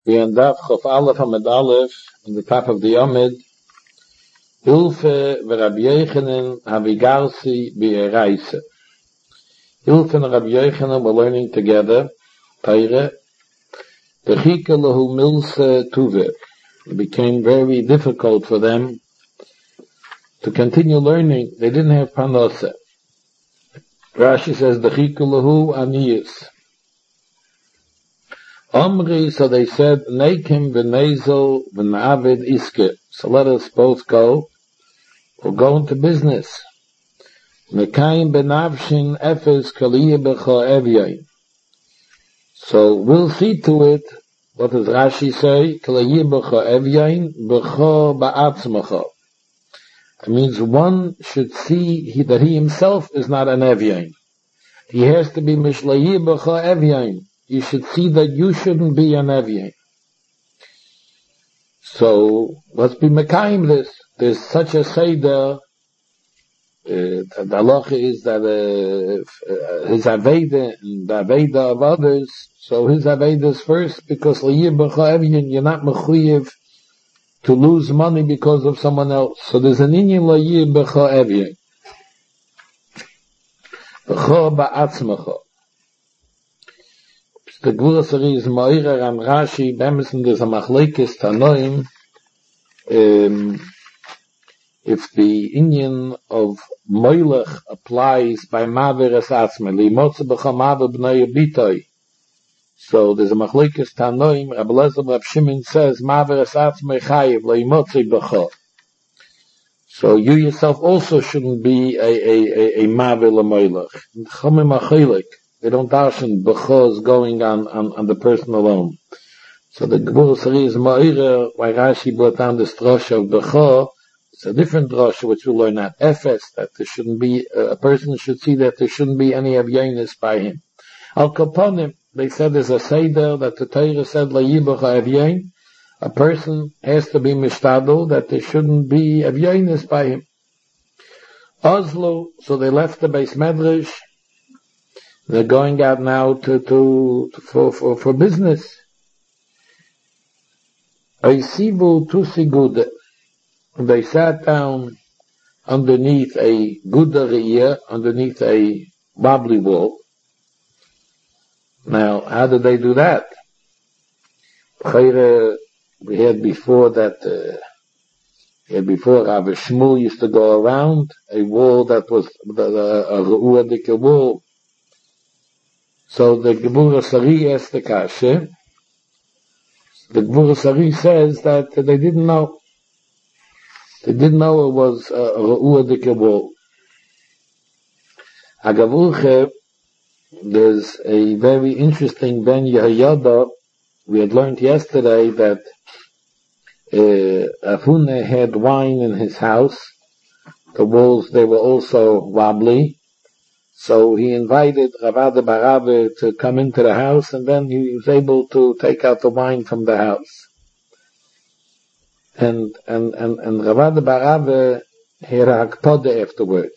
We end up Chof Aleph Amid Aleph on the top of the Amid. Hilfe v'Rabbi Yochanan Havigarsi b'Eraisa. Hilfe and Rabbi Yochanan were learning together. Taire. V'chika lahu milse tuve. It became very difficult for them to continue learning. They didn't have parnasa. Rashi says, V'chika lahu aniyus. Omri, so they said, Nekim v'nezel v'na'avid iske. So let us both go. We'll go into business. Mekayim benavshin efes kaliyah b'cha evyayin. So we'll see to it, what does Rashi say? Kaliyah b'cha evyayin b'cha ba'atzmacha. It means one should see that he himself is not an evyayin. He has to be mishlayih b'cha evyayin. You should see that you shouldn't be an evyayin. So let's be mekayim this. There's such a seder. The halacha is that his aveda and the aveda of others. So his aveda is first because you're not mechuyev to lose money because of someone else. So there's an inyan l'yir b'cha evyin. B'cha ba'atzmacha. The Gvura Sari is Ma'ira and Rashi, Bemison, there's a Machlekes Tanoim, if the Inyan of Moilech applies by Maver es Atzme, Li'motze b'cha Maver b'nei Bitoi. So there's a Machlekes Tanoim, Rabbi Lezer Rav Shimon says, Maver es Atzme chayiv, Li'motze b'cha. So you yourself also shouldn't be a Maver l'Moilech. Chomim achilik. They don't darshan b'cha going on the person alone. So the Gvura Sari is Ma'ira, why Rashi brought down this drasha of b'cha. It's a different drasha which we'll learn at Efes, that there shouldn't be, a person should see that there shouldn't be any avyainus by him. Al Kaponim, they said there's a seder that the Torah said layibacha avyain. A person has to be mishtadel, that there shouldn't be avyainus by him. Oslo, so they left the Beis Medrash. They're going out now for business. Oisivu tusigude. They sat down underneath a guda, underneath a wobbly wall. Now, how did they do that? We had before that, before Rabbi Shmuel used to go around a wall that was a ru'adik wall. So the Gvura Sari asked the kasha. The Gvura Sari says that they didn't know. They didn't know it was a ru'adik wall. Agavulche, there's a very interesting Ben Yehoyada. We had learned yesterday that Afune had wine in his house. The walls, they were also wobbly. So he invited Ravada Barave to come into the house, and then he was able to take out the wine from the house. And Ravada Barave had a hakpode afterwards.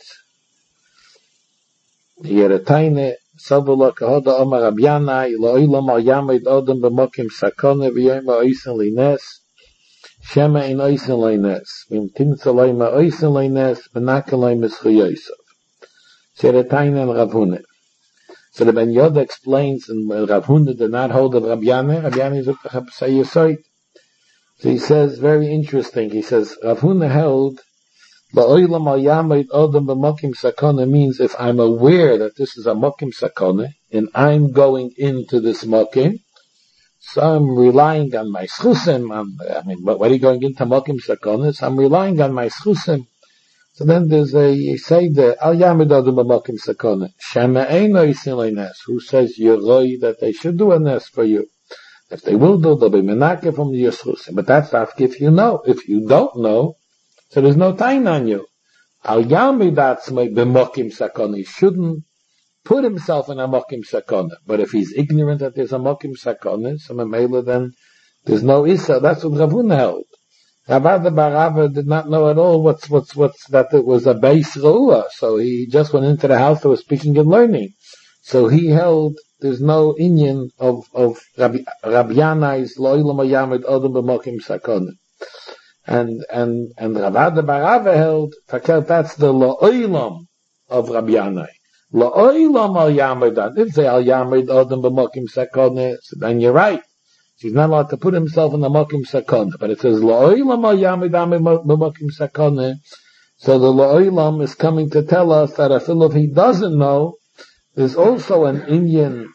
He had a taine, Savula Kahoda Omar Abiyana, Iloilam al Yamid Odom B'mokim Sakone, V'yoma Oisen Lines, Shema in Oisen Lines, V'im Timtza Loima Oisen Lines, V'nakalai Mischuyosav. Seretaina and Rav Huna. So the Ben Yoda explains, and Rav Huna did not hold of Rabbi Yana. Rabbi Yana is up say Yisoid. So he says, very interesting. He says, Rav Huna held, Ba'oilam al Yamid Odom B'mokim Sakone means if I'm aware that this is a Mokim Sakone, and I'm going into this Mokim, so I'm relying on my schusim. But when are you going into Mokim Sakone? So I'm relying on my schusim. So then there's a seder, Al Yamid Odom B'mokim Sakone. Shema Eino Yisin Nes. Who says Yeroi that they should do a nes for you? If they will do, they'll be menake from the Yischusim. But that's after if you know. If you don't know, so there's no time on you. Al Yamid Atzmei B'mokim Sakone. He shouldn't put himself in a Mokim Sakone. But if he's ignorant that there's a Mokim Sakone, so Mamela, then there's no Issa. That's what Rav Huna held. Ravada Barava did not know at all what's that it was a base ru'ah. So he just went into the house that was speaking and learning. So he held there's no inyan of Rabbi Yanai's Lo'ilam Yamid Odom B'Mokim Sakon. And Ravada Barava held, that's the Lo'ilam of Rabbi Yanai. Lo'ilam Al Yamid, I didn't say Al Yamid Odom B'Mokim Sakon, so then you're right. He's not allowed to put himself in the Mokim Sakon, but it says Lo'ilam Al Yamid B'Mokim Sakon. So the Lo'ilam is coming to tell us that if he doesn't know, there's also an Indian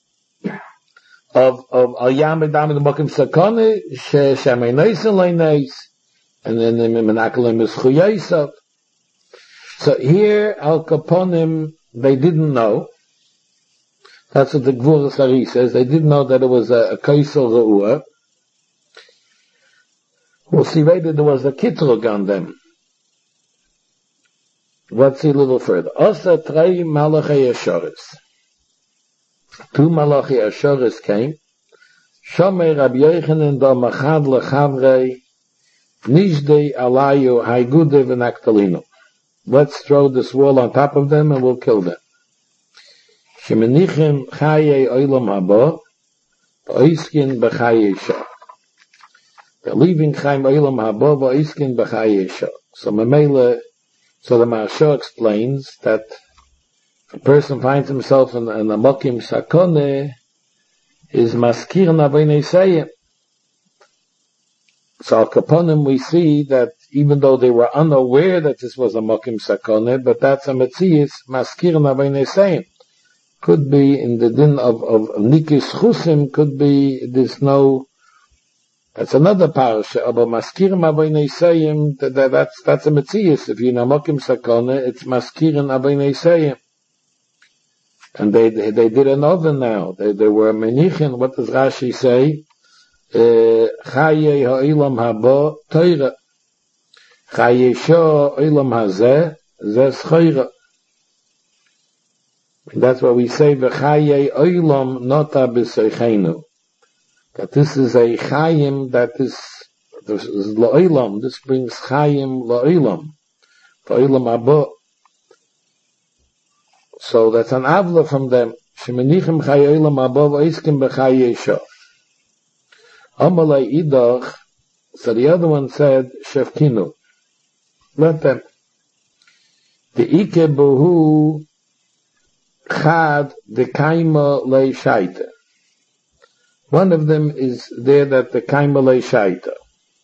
of Al Yamid B'Mokim Sakon, Shemei Neisen Le'Neis, and then the Menakalim is Chuyasav. So here, Al Kaponim, they didn't know. That's what the Gvur Sari says. They didn't know that it was a Kaisel Re'uah. We'll see later there was a Kitrug on them. Let's see a little further. Osa Trei Malachei Ashoris. Two Malachei Ashoris came. Shomei Rabbi Yochanan da Machad Lechavrei Nishdei Alayu Haigude V'Naktalinu. Let's throw this wall on top of them and we'll kill them. Shemenichim Chaye Oilam Haba V'Oiskin B'Chaye Shah. They're leaving Chaim Oilam Haba V'Oiskin B'Chaye Shah. So the Maharsha explains that if a person finds himself in a Mokim Sakone, is Maskir Navinei Seyim. So Al Kaponim we see that even though they were unaware that this was a Mokim Sakone, but that's a Metzias, Maskir Navinei Seyim. Could be in the din of Nikis Chusim, could be, there's no, that's another parasha, but Maskirim Aveinei Seyim, that's a Metzias. If you're in a Mokim Sakone, it's Maskirim Aveinei Seyim. And they did an oven now. They were Menichin, what does Rashi say? Chaye Ha'ilam Haba Teira. Chaye Sho Ha'ilam Hazeh, Zeh Schoira. That's what we say, V'chaye Oilam Nota B'Seichenu. That this is a Chayim, this is La'olam, this brings Chayim La'olam, La'olam Abba. So that's an Avla from them. Shemenichim Chaye Oilam Abba V'Oiskim B'Chaye Sho. Amalei Idach, so the other one said, Shevkinu. Let them. The Ike Bohu Chad the Kaima Le Shaita. One of them is there that the Kaimale Shaita.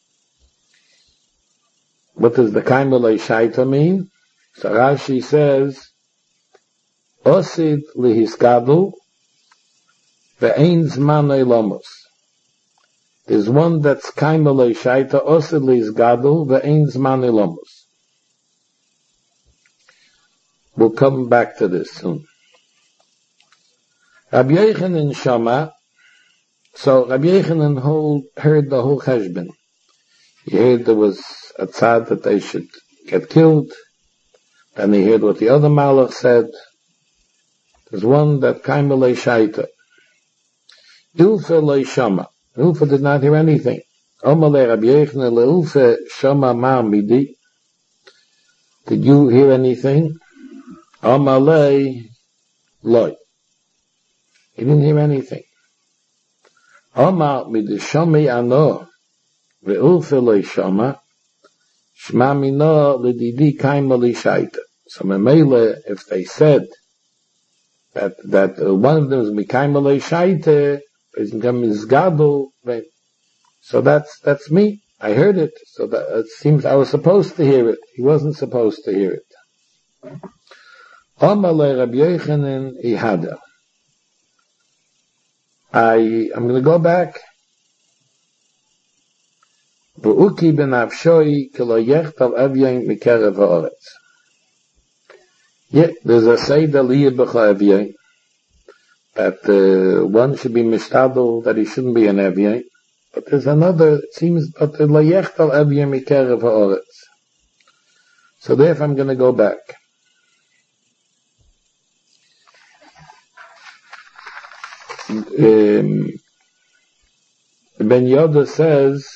What does the Kaimale Shaita mean? So Rashi says, Osid lihiskadu ve'ein zman eilamos. There's one that's Kaimale Shaita, Osid lihiskadu ve'ein zman eilamos. We'll come back to this soon. Rabbi Yochanan Shama. So Rabbi Yochanan heard the whole cheshbon. He heard there was a tzad that they should get killed. Then he heard what the other malach said. There's one that kaimele shaita. Ilfe le shama. Ilfe did not hear anything. Omale Rabbi Yochanan leilfe shama ma midi. Did you hear anything? Omale loy. He didn't hear anything. Omar midishami ano ve'ulfe lo shama shma mino l'didi kaima li shaita. So memele, if they said that one of them is mikaima li shaita, is become izgadu, so that's me. I heard it. So that it seems I was supposed to hear it. He wasn't supposed to hear it. Omar le Rabbi Yochanan ihada. I'm going to go back. V'uki benafshoi kilo yechtal evyain mikerev ha'oretz. Yeah, there's a seder liyah b'cha evyain that one should be mishtadel, that he shouldn't be an evyain. But there's another, it seems, but lo yechtal evyain mikerev ha'oretz. So therefore I'm going to go back. Ben Yoda says,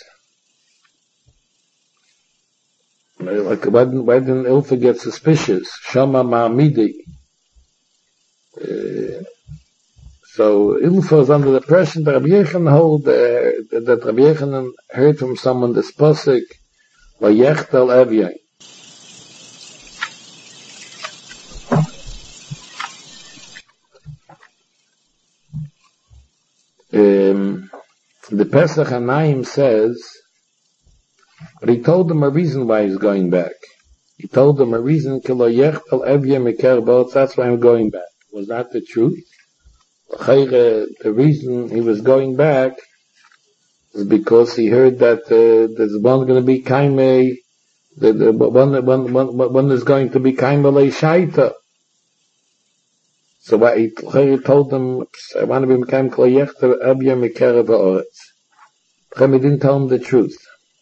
like, why didn't Ilfa get suspicious? Shama Ma'amidi. So Ilfa was under the impression that Rabbi Yochanan hold that Rabbi Yochanan heard from someone this pasuk Vayechtel Evyai. The Pesach Hanayim says, but he told them a reason why he's going back. He told them a reason, that's why I'm going back. Was that the truth? The reason he was going back is because he heard that there's one going to be kaimei, one is going to be kaimei shaita. So what he told them, I want to be mekayim kol yechter evya mikerev ha'oretz. He didn't tell him the truth.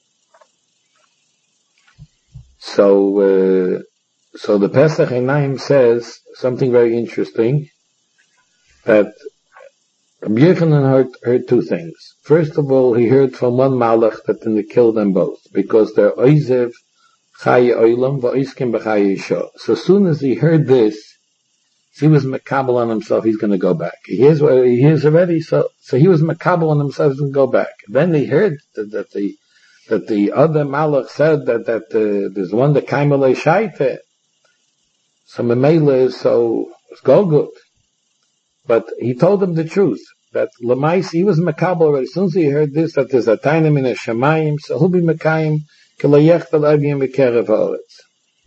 So the Pesach Einayim says something very interesting, that Rabbi Yochanan heard two things. First of all, he heard from one malach that then they killed them both, because they're oizev chaye oilam va'iskim b'chaye isha. So as soon as he heard this, he was makabel on himself, he's going to go back. He hears already, so he was makabel on himself, he's going to go back. Then he heard that the other malach said that there's one that kaimale shaite. So memele, so it's go good. But he told them the truth, that lemais, he was makabel already. As soon as he heard this, that there's a tainim in a shamayim, so he'll be mekayim kelayechtel avim b'kerev haaretz.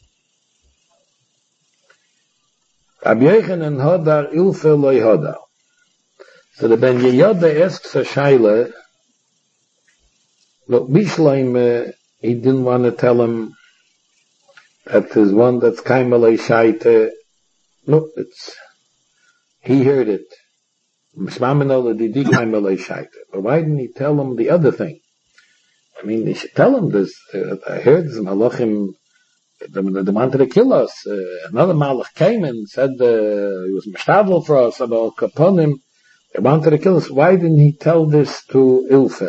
Rabbi Yochanan hodar ilfe loy hodar. So the Ben Yehoda asks a shaila, look, Bishleim, he didn't want to tell him that there's one that's kaimalei shaita. Look, he heard it. But why didn't he tell him the other thing? I mean, he should tell him this. I heard this malachim, they wanted to kill us. Another malach came and said he was mishtadel for us about kaponim. They wanted to kill us. Why didn't he tell this to Ilfe?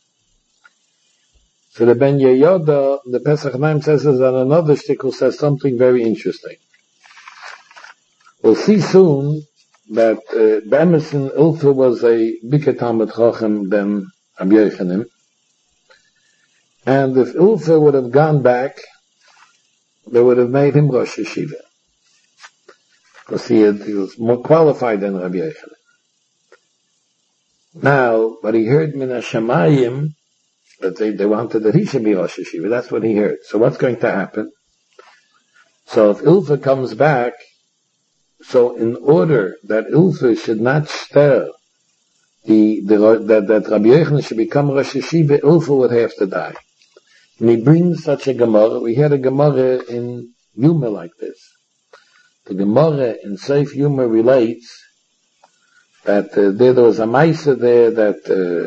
So the Ben Yehoda, the Pesach Naim says, and another shtickle says something very interesting. We'll see soon that Be'emerson Ilfe was a bigger Talmud Chacham than Rabbi Yochanan. And if Ilfe would have gone back, they would have made him Rosh Yeshiva. Because he was more qualified than Rabbi Yochanan. Now, but he heard Min HaShamayim that they wanted that he should be Rosh Yeshiva. That's what he heard. So what's going to happen? So if Ilfa comes back, so in order that Ilfa should not stir that Rabbi Yochanan should become Rosh Yeshiva, Ilfa would have to die. And he brings such a Gemara. We had a Gemara in Yuma like this. The Gemara in Seif Yuma relates that there was a Maisa there that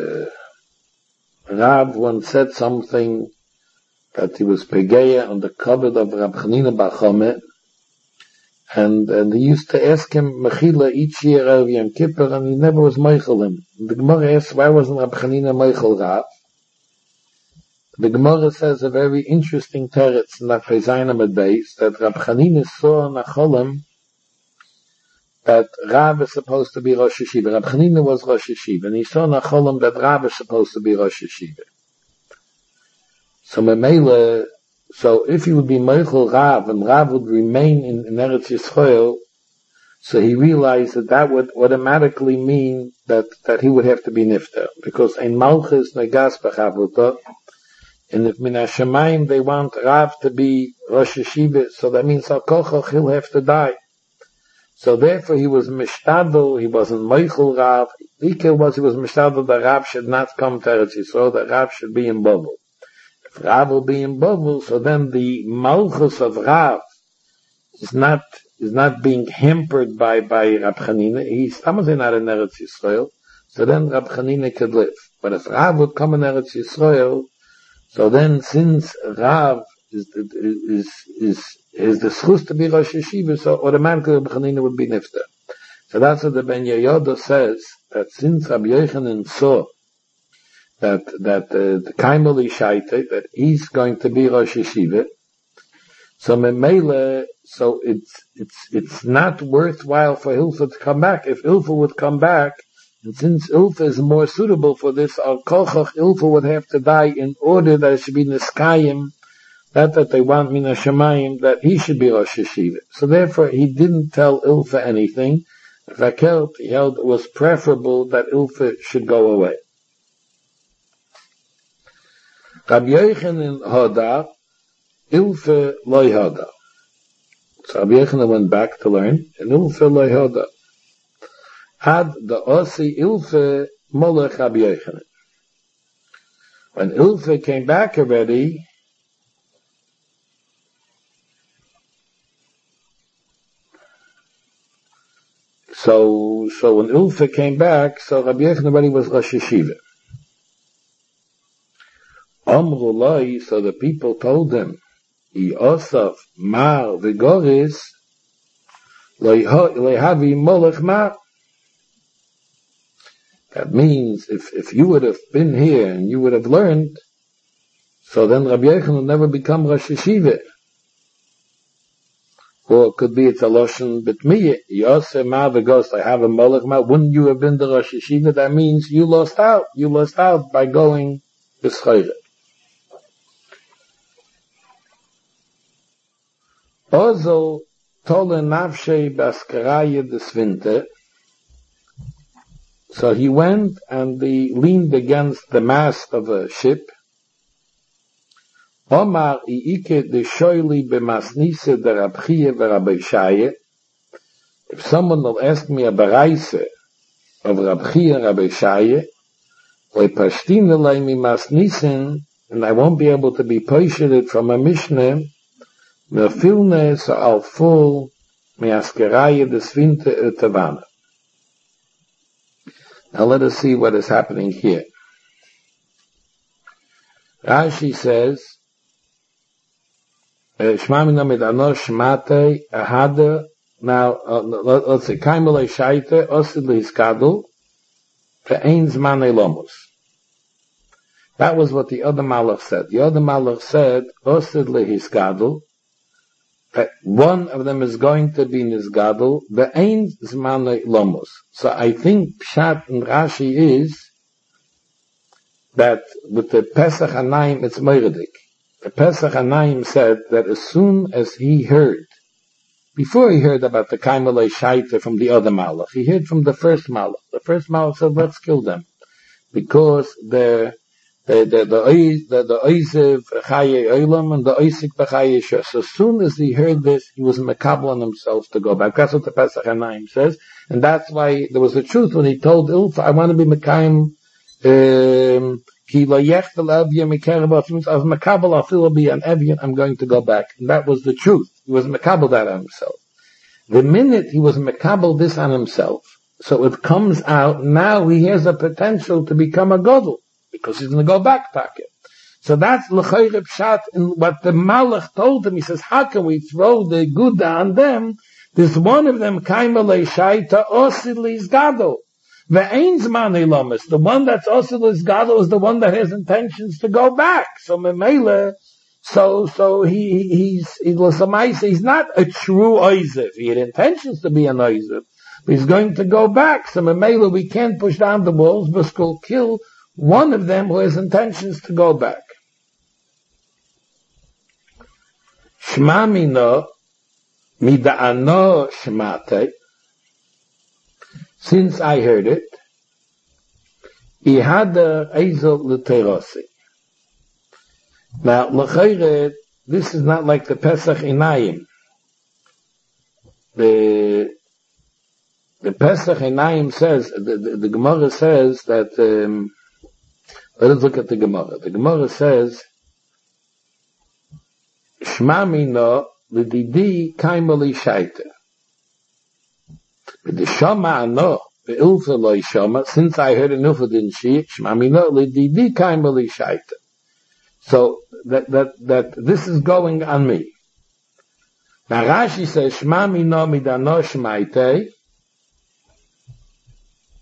Rav once said something that he was Pegeya on the cupboard of Rab Chanina Bar Chome, and they used to ask him Mechila each year of Yom Kippur, and he never was Meichel him. The Gemara asks, why wasn't Rab Chanina Meichel Rav? The Gemara says a very interesting teretz in Nafei Zayin Amud Beis, that Rab Chanina saw in Acholim that Rav is supposed to be Rosh Yeshiva. Rab Chanina was Rosh Yeshiva, and he saw in Acholim that Rav is supposed to be Rosh Yeshiva. So Memele, so if he would be Meichel Rav, and Rav would remain in Eretz Yisrael, so he realized that would automatically mean that he would have to be Nifter, because in Malchus Negas B'Chavuta, and if Min HaShamayim they want Rav to be Rosh Yeshiva, so that means Al-Kochach, he'll have to die. So therefore he was Mishtadel, he wasn't Meichel Rav. He was Mishtadel that Rav should not come to Eretz Yisrael, that Rav should be in Bavel. If Rav will be in Bavel, so then the Malchus of Rav is not being hampered by Rab Chanina. He's not in Eretz Yisrael, so then Rab Chanina could live. But if Rav would come in Eretz Yisrael, so then since Rav is the schus to be Rosh Yeshiva, so automatically Rab Chanina would be Nifter. So that's what the Ben Yehoda says, that since Rabbi Yochanan saw that the Kaimali Shaita, that he's going to be Rosh Yeshiva, So Memele, so it's not worthwhile for Ilfa to come back. If Ilfa would come back, and since Ilfa is more suitable for this, Al Kochach, Ilfa would have to die in order that it should be Niskayim, that they want Mina Shemayim, that he should be Rosh Yeshiva. So therefore he didn't tell Ilfa anything. He held it was preferable that Ilfa should go away. Rabbi Yochanan Hoda, Ilfa loy Hoda. So Rabbi Yochanan went back to learn, and Ilfa loy Hoda. Had the Osi Ilfa Molech Rabbi Yochanan. When Ilfa came back already, so when Ilfa came back, so Rabbi Yochanan already was Rosh Yeshiva. Amrulai, so the people told him, Yosef Mar Vigoris Lehavi Molech Mar. That means if you would have been here and you would have learned, so then Rabbi Yochanan will never become Rosh Yeshiva. Or it could be it's a Loshen B'tmiyah. Yosef Mar Vigoris Lehavi Molech Mar. Wouldn't you have been the Rosh Yeshiva? That means you lost out. You lost out by going B'schayret. Ozel tole nafshei baskaraya des winter. So he went and he leaned against the mast of a ship. Omar iike de shoyli bemasnise der Rabchie v'Rabbi. If someone will ask me a baraise of Rabchie and Rabbi or pashtine lei mi masnisen, and I won't be able to be posheted from a Mishnah, Mefilnes al full measkeraya des winter etavana. Now let us see what is happening here. Rashi says, Shmamina mit anosh mate ahada. Now let's say kaimele shaite osid lehiskadul ve'ein zmanei lomos. That was what the other malach said. The other malach said osid lehiskadul. That one of them is going to be Nizgadol, ve'ein zmanei lomos. So I think Pshat and Rashi is that with the Pesach Hanayim it's Moiradik. The Pesach Hanayim said that as soon as he heard, before he heard about the Kaimalei Shaita from the other Malach, he heard from the first Malach. The first Malach said, let's kill them. Because the Oiziv Chaye Olam and the Oisik B'Chaye Shos. So as soon as he heard this, he was mekabel on himself to go back. That's what the Pesach Hanayim says. And that's why there was a truth when he told Ilfa, I want to be Mekayim, Ki lo yechtel Evya Mekereba. If I was mekabel, I'll still be an Evya, I'm going to go back. And that was the truth. He was mekabel that on himself. The minute he was mekabel this on himself, so it comes out, now he has a potential to become a Godel. Because he's going to go back pocket. So that's l'chayre pshat in what the Malach told him. He says, how can we throw the Gouda on them? There's one of them, Kaimalei Shaita, Osid Lizgado. Ve'ein zmanei lomis. The one that's Osid Lizgado is the one that has intentions to go back. So Memele, so he's not a true Oiziv. He had intentions to be an Oiziv. But he's going to go back. So Memele, we can't push down the walls, but we'll kill one of them who has intentions to go back. Shmamino mida'ano shmate. Since I heard it, ihada ezel l'terosi. Now, l'chayre, this is not like the Pesach Inayim. The Pesach Inayim says, the Gemara says that, let us look at the Gemara. The Gemara says, Shma mino l'didi kaimali shaita. The Shama ano, the Ilfa lo Shama, since I heard an Ilfa didn't see it, Shma mino l'didi kaimali shaita. So, that this is going on me. Now Rashi says, Shma mino midano shmaite,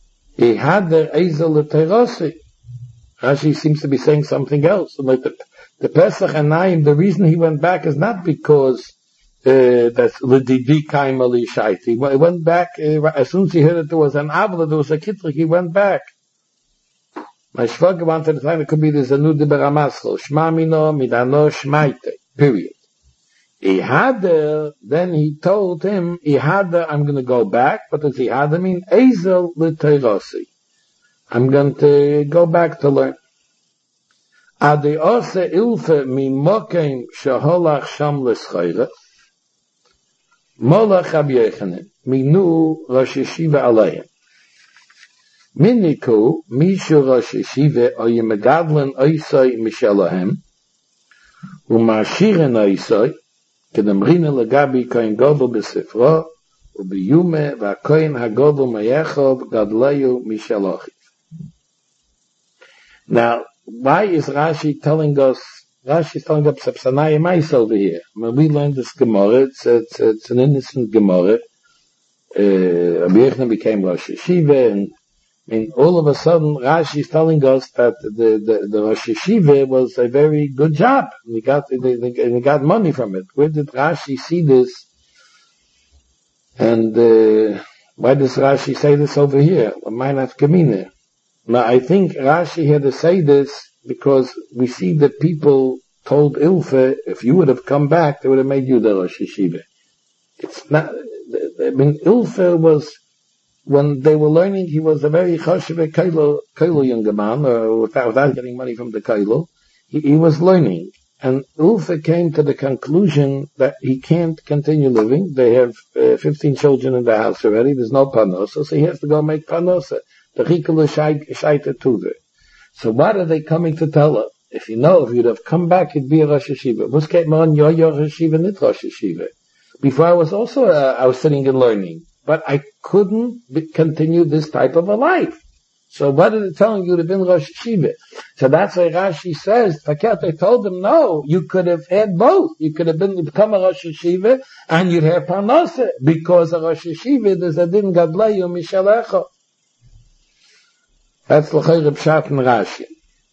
had the ezel l'terosi. Rashi seems to be saying something else. Like The Pesach Anayim, the reason he went back is not because that's L'Didi Kaim Ali Shait. He went back, as soon as he heard that there was an Avla, there was a Kitrik, he went back. My Shvaga wanted to time it could be the Zanud de Beramaslo, Shma Mino, Midano, Shmaite, period. Then he told him, I'm going to go back. What does Ihada mean? Ezel L'Teirasi. I'm going to go back to learn. Adi Ose Ilfe Mimokim Shaholach Sham L'Schayre Molach Rabbi Yochanan Minu Rosh Yeshiva Alayim Miniku Mishu Rosh Yeshiva Oye Megadlen Oisai Mishalahem Umashiren Oisai Kedamrina Lagabi Koin Godel B'Sifra Ubiyume V'Koin HaGodel Mayechov Gadleyu Mishalachiv. Now, why is Rashi telling us Sapsanaya Mais over here? When we learned this Gemara, it's an innocent Gemara. Rabbi Yochanan became Rosh Yeshiva, and all of a sudden Rashi is telling us that the Rosh Yeshiva was a very good job. They got money from it. Where did Rashi see this? And why does Rashi say this over here? Now, I think Rashi had to say this because we see that people told Ilfe, if you would have come back, they would have made you the Rosh Yeshiva. It's not, Ilfe was, when they were learning, he was a very chashiv kailo younger man, without getting money from the kailo. He was learning. And Ilfe came to the conclusion that he can't continue living. They have 15 children in the house already. There's no panosa, so he has to go make panosa. The Chikulu Shaita Tuver. So what are they coming to tell her? If you'd have come back, you'd be a Rosh Yeshiva. Your Rosh Yeshiva, not Rosh Yeshiva. Before I was sitting and learning. But I couldn't continue this type of a life. So what are they telling you to be Rosh Yeshiva? So that's why Rashi says, they told him, no, you could have had both. You could have become a Rosh Yeshiva, and you'd have Parnasa. Because a Rosh Yeshiva, there's a din Gadleyu Mishalecha. That's l'chayr Pshat and Rashi.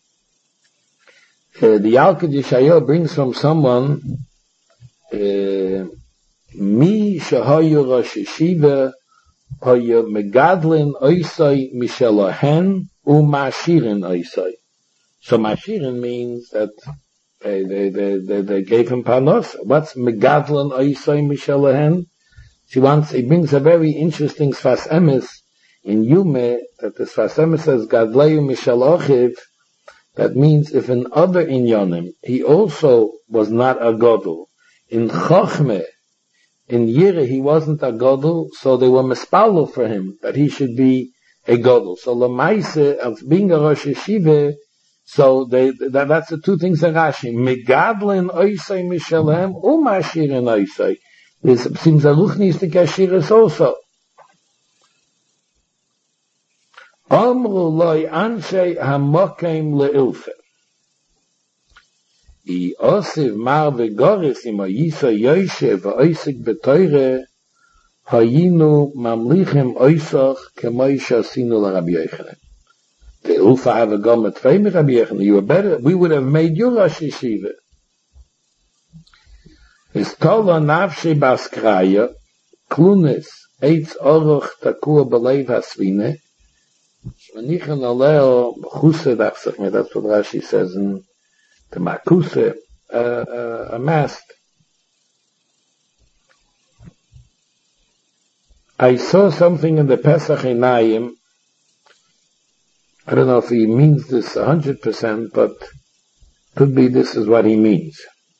The Yalkut Yeshayahu brings from someone, Mi shehayu Rosh Yeshiva hayu megadlin oisai mishalahen u'mashirin oisai. So mashirin means that they gave him panos. What's megadlin oisai mishalahen? He brings a very interesting sfas emes in Yume, that the Sfasem says, Gadleyu Mishalochiv, that means if in other inyonim, he also was not a Godel. In Chochmeh, in Yireh, he wasn't a Godel, so they were mispalo for him, that he should be a Godel. So Lamaise, of being a Rosh Yeshiva, so that's the two things in Rashi. Megadlin Oisei Mishalem, Umashirin Oisei. This seems a Ruchnistik Ashiris also. Amru loy anshe hamokim leilfe. I osiv mar vegoris im yisa yoshev oisik betoire hayinu mamlichim oisach kemoi shasinu l'Rabbi Yochanan. The Ilfa have a gone with Rabbi Yochanan. You were better. We would have made you Rosh Yeshiva. Is tola nafshi baskraya klunis eitz oroch takua b'leiv hasvine. That's what Rashi says in the Makuse, a mast. I saw something in the Pesach Einayim. I don't know if he means this 100%, but could be this is what he means.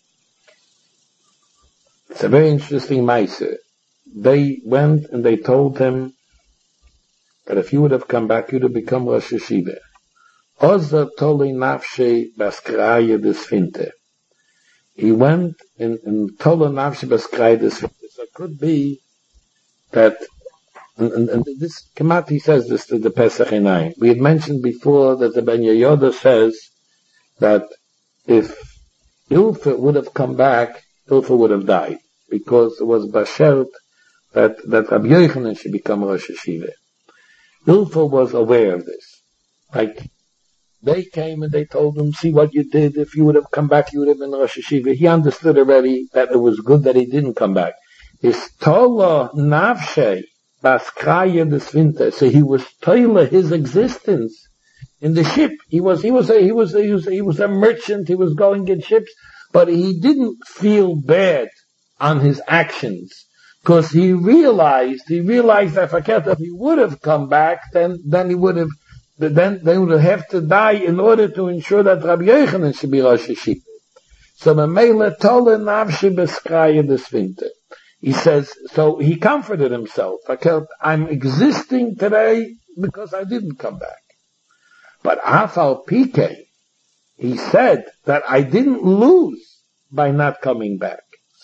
It's a very interesting Maaseh. They went and they told him that if you would have come back, you'd have become Rosh Yeshiva. Oza toli nafshe baskraya desfinte. He went in tola nafshe baskraya desfinte. So it could be that, and this, Kamati says this to the Pesach Einayim. We had mentioned before that the Ben Yehoyada says that if Ilfa would have come back, Ilfa would have died. Because it was Bashert that Rabbi Yochanan should become Rosh Yeshiva. Ilfa was aware of this. Like, They came and they told him, see what you did. If you would have come back, you would have been Rosh Hashiva. He understood already that it was good that he didn't come back. Istola nafshe baskraya desvinter. So he was toila his existence in the ship. He was a merchant. He was going in ships, but he didn't feel bad on his actions because he realized that if he would have come back, then he would have. Then they would have to die in order to ensure that Rabbi Yochanan should be Rosh Hashiva. So Mamela tola nafshe baskraya desvinter. He says, so he comforted himself. I'm existing today because I didn't come back. But Afal Pike, he said that I didn't lose by not coming back.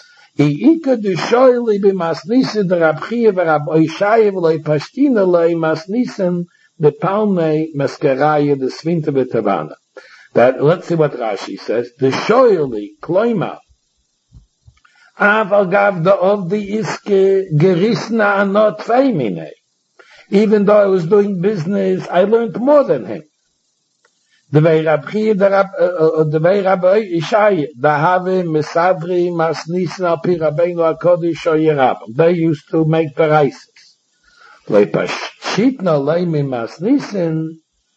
That, let's see what Rashi says. The shoyli, kloima, Aval gav the of the iske gerisna anot feimine. Even though I was doing business, I learned more than him. The way Rabbi Ishai, the have mesadri masnisna pi Rabbeinu HaKodesh Shoyerab. They used to make bereises. Lepashitna leimi masnisin,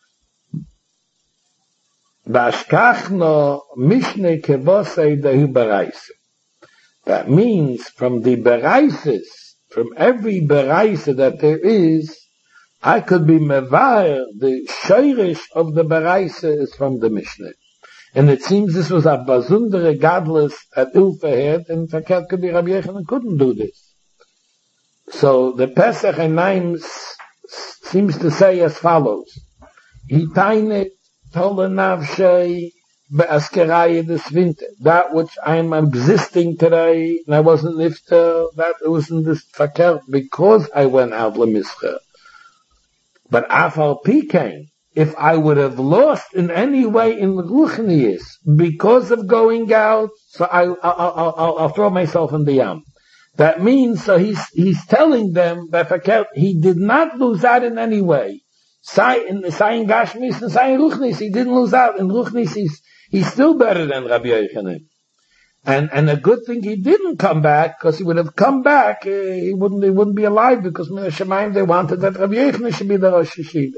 bashkachno mishne kevosei dehu bereises. That means from the beraises, from every beraisa that there is, I could be mevair, the shirish of the beraisa is from the Mishnah. And it seems this was a bazundere gadlus at Ilfa had, and Fakir could be Rabbi Yochanan couldn't do this. So the Pesach and Naim seems to say as follows. Hitainet tola navshei be'askeraya this winter. That which I'm existing today, and I wasn't nifter, that it wasn't this Fakir because I went out lemischa. But Afal Pikain, if I would have lost in any way in Ruchnius because of going out, so I'll throw myself in the Yam. That means, so he's telling them that he did not lose out in any way. In Gashmis and Sai Ruchnis, he didn't lose out. In Ruchnis, he's still better than Rabbi Yochanan. And a good thing he didn't come back, because he would have come back, he wouldn't be alive, because Min HaShamayim, they wanted that Rabbi Yochanan should be the Rosh Hashiva.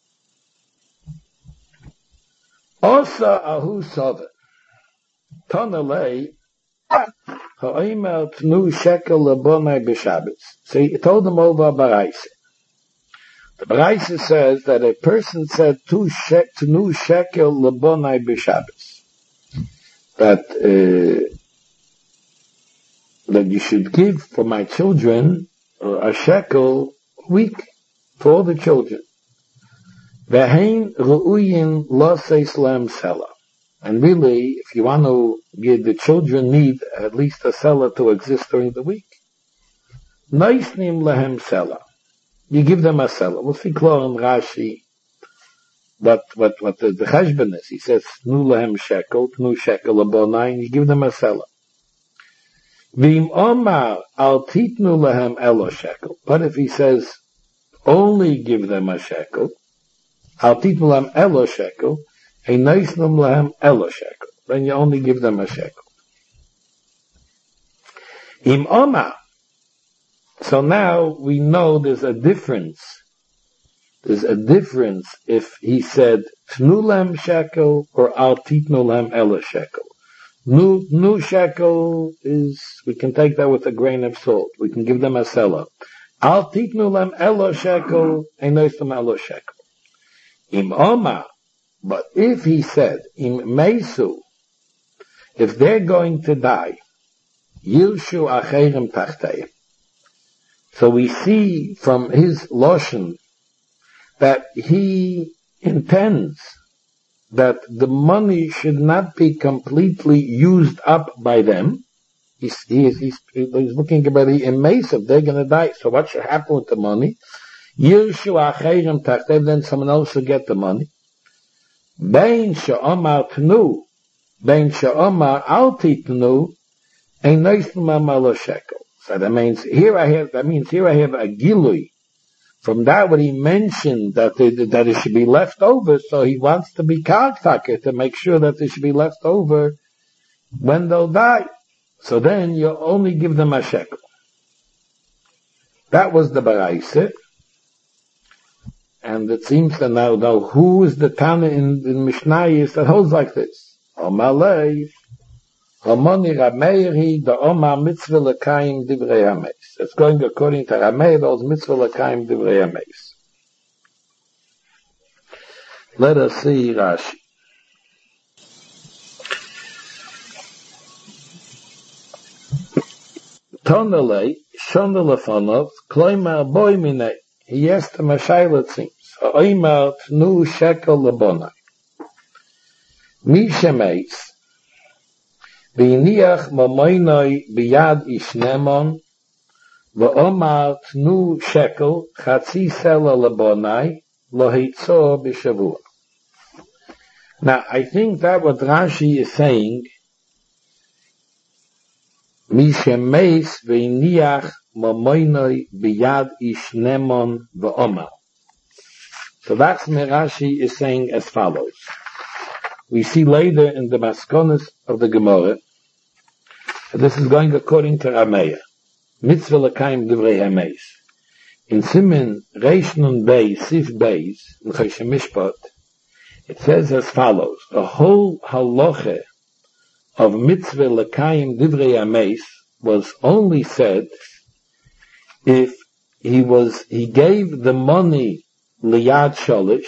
Also, Ahu Sova, Tonalei, Ha'omer Tnu Shekel Lebonai B'Shabbos. So he told them over Baraisa. The Baraisa says that a person said Tnu Shekel Lebonai B'Shabbos. That you should give for my children a shekel a week for all the children. Ve'hein ru'uyin lo seislam sela. And really, if you want to give the children need at least a sela to exist during the week. Noisnim lehem sela. You give them a sela. We'll see clear in Rashi. But what the cheshbon is, he says, Tnu lehem shekel abonai, you give them a sela. V'im omar al titnu lehem elo shekel. But if he says, only give them a shekel, al titnu lehem elo shekel, einoisnum lehem elo shekel. Then you only give them a shekel. Im omar. So now we know there's a difference. There's a difference if he said Tnu lehem shekel or al titnu lehem elo shekel. Nu shekel is, we can take that with a grain of salt. We can give them a sela. Al titnu lehem elo shekel, einoisnum elo shekel. Im oma, but if he said im meisu, if they're going to die, yilshu acherim tachteim. So we see from his loshen that he intends that the money should not be completely used up by them. He's looking about the immersive. They're going to die. So what should happen with the money? Yirshu acherim tachteim, then someone else will get the money. Bein she'omar tnu, bein she'omar al titnu, ein noisnum elo shekel. So that means here I have a gilui from that what he mentioned that it should be left over, so he wants to be kartaker to make sure that it should be left over when they'll die. So then you only give them a shekel. That was the baraisa. And it seems to now who is the Tana in Mishnayos that holds like this? Omalei, Hamoni Rameiri, the Omar Mitzvah L'Kaim Divrei HaMeis. It's going according to Rameir, those Mitzvah L'Kaim Divrei HaMeis. Let us see Rashi. Tonalei, Shona Lefonov, Kloimar Boi Minei. He asked him a shayla, it seems. Oimar Tnu Shekel Lebonai. Mi Shemeis, V'iniach Mamoinoi Biyad Ishnemon, V'omar Tnu Shekel Chatzi Sela Lebonai, Lohitzo B'Shavua. Now, I think that what Rashi is saying, Mi Shemeis V'iniach Mamoinoi Biyad Ishnemon V'omar. So that's what Rashi is saying as follows. We see later in the Maskonos of the Gemara, this is going according to Rameya. Mitzvah L'Kaim Divrei HaMeis. In Simen Reish Nun Beis, Sif Beis, in Choshen Mishpat, it says as follows. The whole halacha of Mitzvah L'Kaim Divrei HaMeis was only said if he gave the money Liyad Sholish,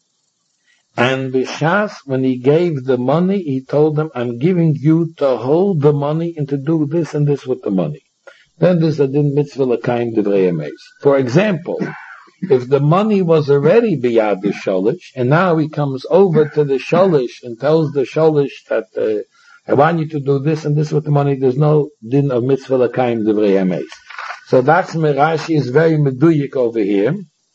and B'Shas, when he gave the money, he told them, I'm giving you to hold the money and to do this and this with the money. Then there's a din mitzvah l'kaim divrei hameis. For example, if the money was already B'Yad Sholish, and now he comes over to the Sholish and tells the Sholish that, I want you to do this and this with the money, there's no din of mitzvah l'kaim divrei hameis. So that's Rashi is very meduyik over here.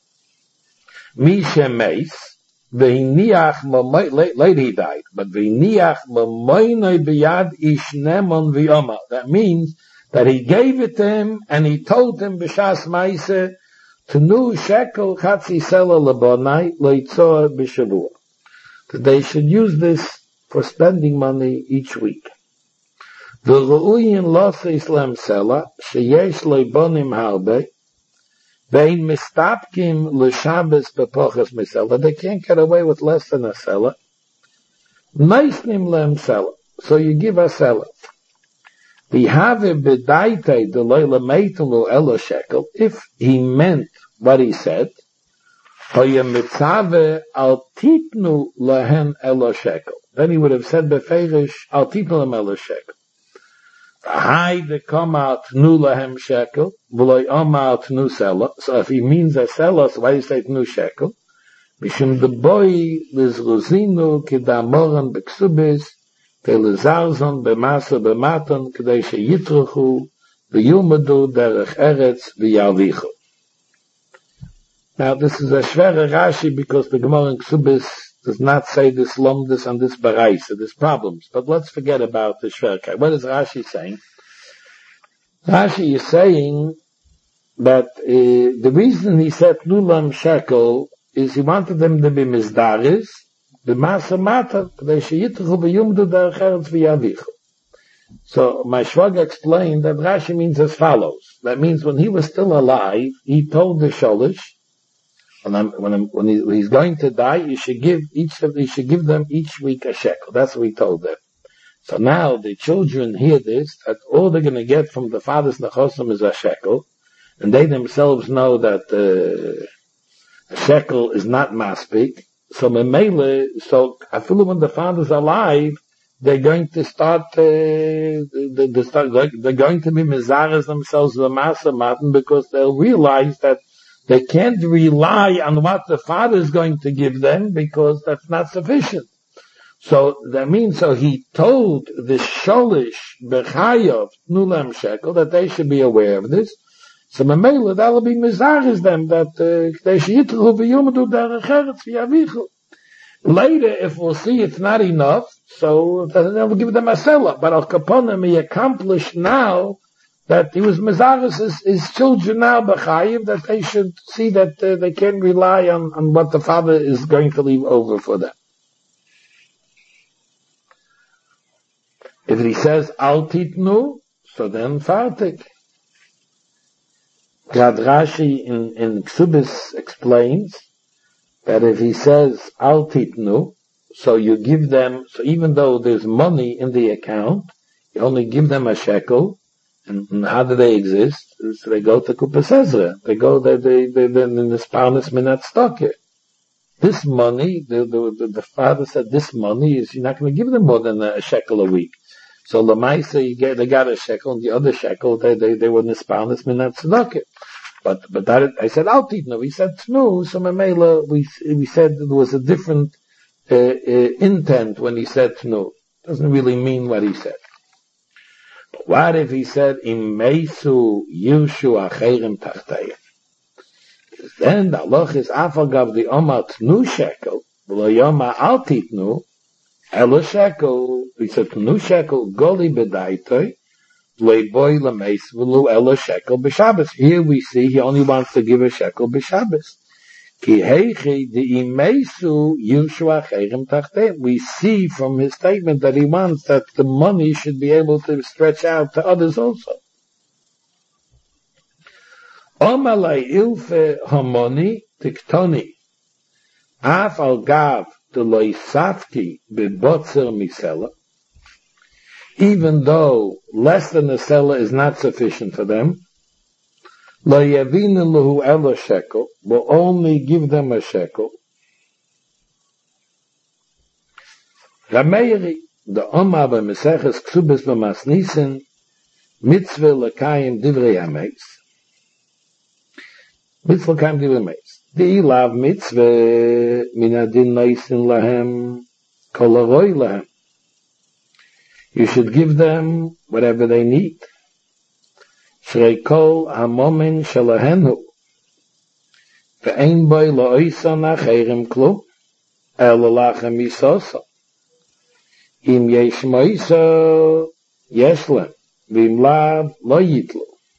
Mi shemeis, v'hiniach later he died, but v'hiniach mamoinoi b'yad ishnemon v'yomar. That means that he gave it to him and he told him b'shas ma'aseh tnu shekel chatzi sela lebonai loitzor b'shavua. That they should use this for spending money each week. V'ru'uyin loseis lem sela sheyesh leibonim harbe. They mistapkim l'shabes bepochas misela. They can't get away with less than a seller. Meisnim lem seller. So you give a seller. V'have b'daitei d'loy lemeitulu elo shekel. If he meant what he said, hoye mitzave al tipnu lehen elo shekel. Then he would have said beferish al tipnu lem elo shekel. Hai de come out nu lahem shekel, v'loy omar tnu seller. So if he means a seller, so why do you say tnu shekel? Mishum de boy lizruzinu kidamoran beksubis, v'lizarzon b'masa b'matan, k'day sheyitruchu, v'yumadu derech eretz v'yarvichu. Now this is a shvere Rashi because the Gemara in Ksubis does not say this lomdus and this baraisa, there's problems. But let's forget about the shverkai. What is Rashi saying? Rashi is saying that the reason he said nulam shekel is he wanted them to be mizdaris, the masa matter, they sheyitchu b'yumdu derech eretz v'yavichu. So my shvaga explained that Rashi means as follows. That means when he was still alive, he told the sholish, when he's going to die, you should give them each week a shekel. That's what he told them. So now the children hear this, that all they're going to get from the father's nechosim is a shekel, and they themselves know that a shekel is not maspik. So memele, so afilu when the father's alive, they're going to start, they're going to be mizares themselves the masa matan because they'll realize that they can't rely on what the father is going to give them because that's not sufficient. So that means, so he told the sholish bechayov nulam shekel that they should be aware of this. So memela that'll be mizares them that they should yitru v'yumadu derech eretz v'yavichu. Later, if we'll see it's not enough, so then we'll give them a seller. But al kaponim he accomplished now that he was mezaris his children now b'chayiv, that they should see that they can rely on what the father is going to leave over for them. If he says al titnu, so then fartik. Rad Rashi in Ksubis explains that if he says al titnu, so you give them, so even though there's money in the account, you only give them a shekel. And how do they exist? So they go to Kupas Ezra. They go there, they in the Sparnas Minat Stocker. This money, the father said, this money is, you're not going to give them more than a shekel a week. So Lamaisa, they got a shekel, and the other shekel, they were in the Sparnas Minat Stocker. But that, I said, I'll teach no. He said, no. So Mamela, we said there was a different, intent when he said no. Doesn't really mean what he said. What if he said, Im meisu yushu acherim tachtayim? Then the Allah is afagav the omar tnu shekel, v'lo yoma al titnu, elo shekel, he said tnu shekel, goli bedaitoi, v'leiboy lemeis v'lu elo shekel b'Shabbos. Here we see he only wants to give a shekel b'Shabbos. Ki heichi the im meisu yushu acherim tachtayim. We see from his statement that he wants that the money should be able to stretch out to others also. Omalei ilfe hamoni tiktoni. Af al gav de loisafki bebotzer misela. Even though less than a seller is not sufficient for them, lo yavinu lahu elo shekel, will only give them a shekel. Rameiri, the Omar b'Meseches Ksubis b'Masnisen, mitzvah l'kayim divrei hameis. Mitzvah l'kayim divrei hameis. Di lav mitzvah min adin noisin lahem kol aroi lahem. You should give them whatever they need. Shrei kol hamomen shalahenu. Ve'ein boi lo'oisa nacheirim klum. Elo lachem yisoso. Im yesh moisa yesh lem. V'im lav lo yitlu.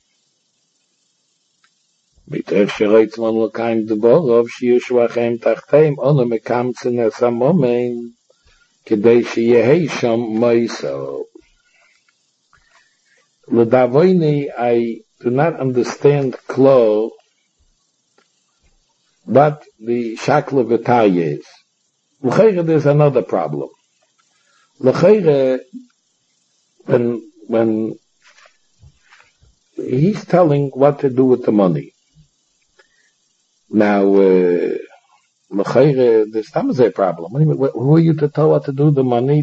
Mitrev sheroitz mon l'kaim deborov shiyushu achem tachteim ono mekamtzen es hamomen kedei sheyehei sham moisa. L'davoini, I do not understand klo what the shakla v'taya is. L'chayre, there's another problem. L'chayre, when he's telling what to do with the money. Now, l'chayre, there's a problem. Who are you to tell what to do with the money?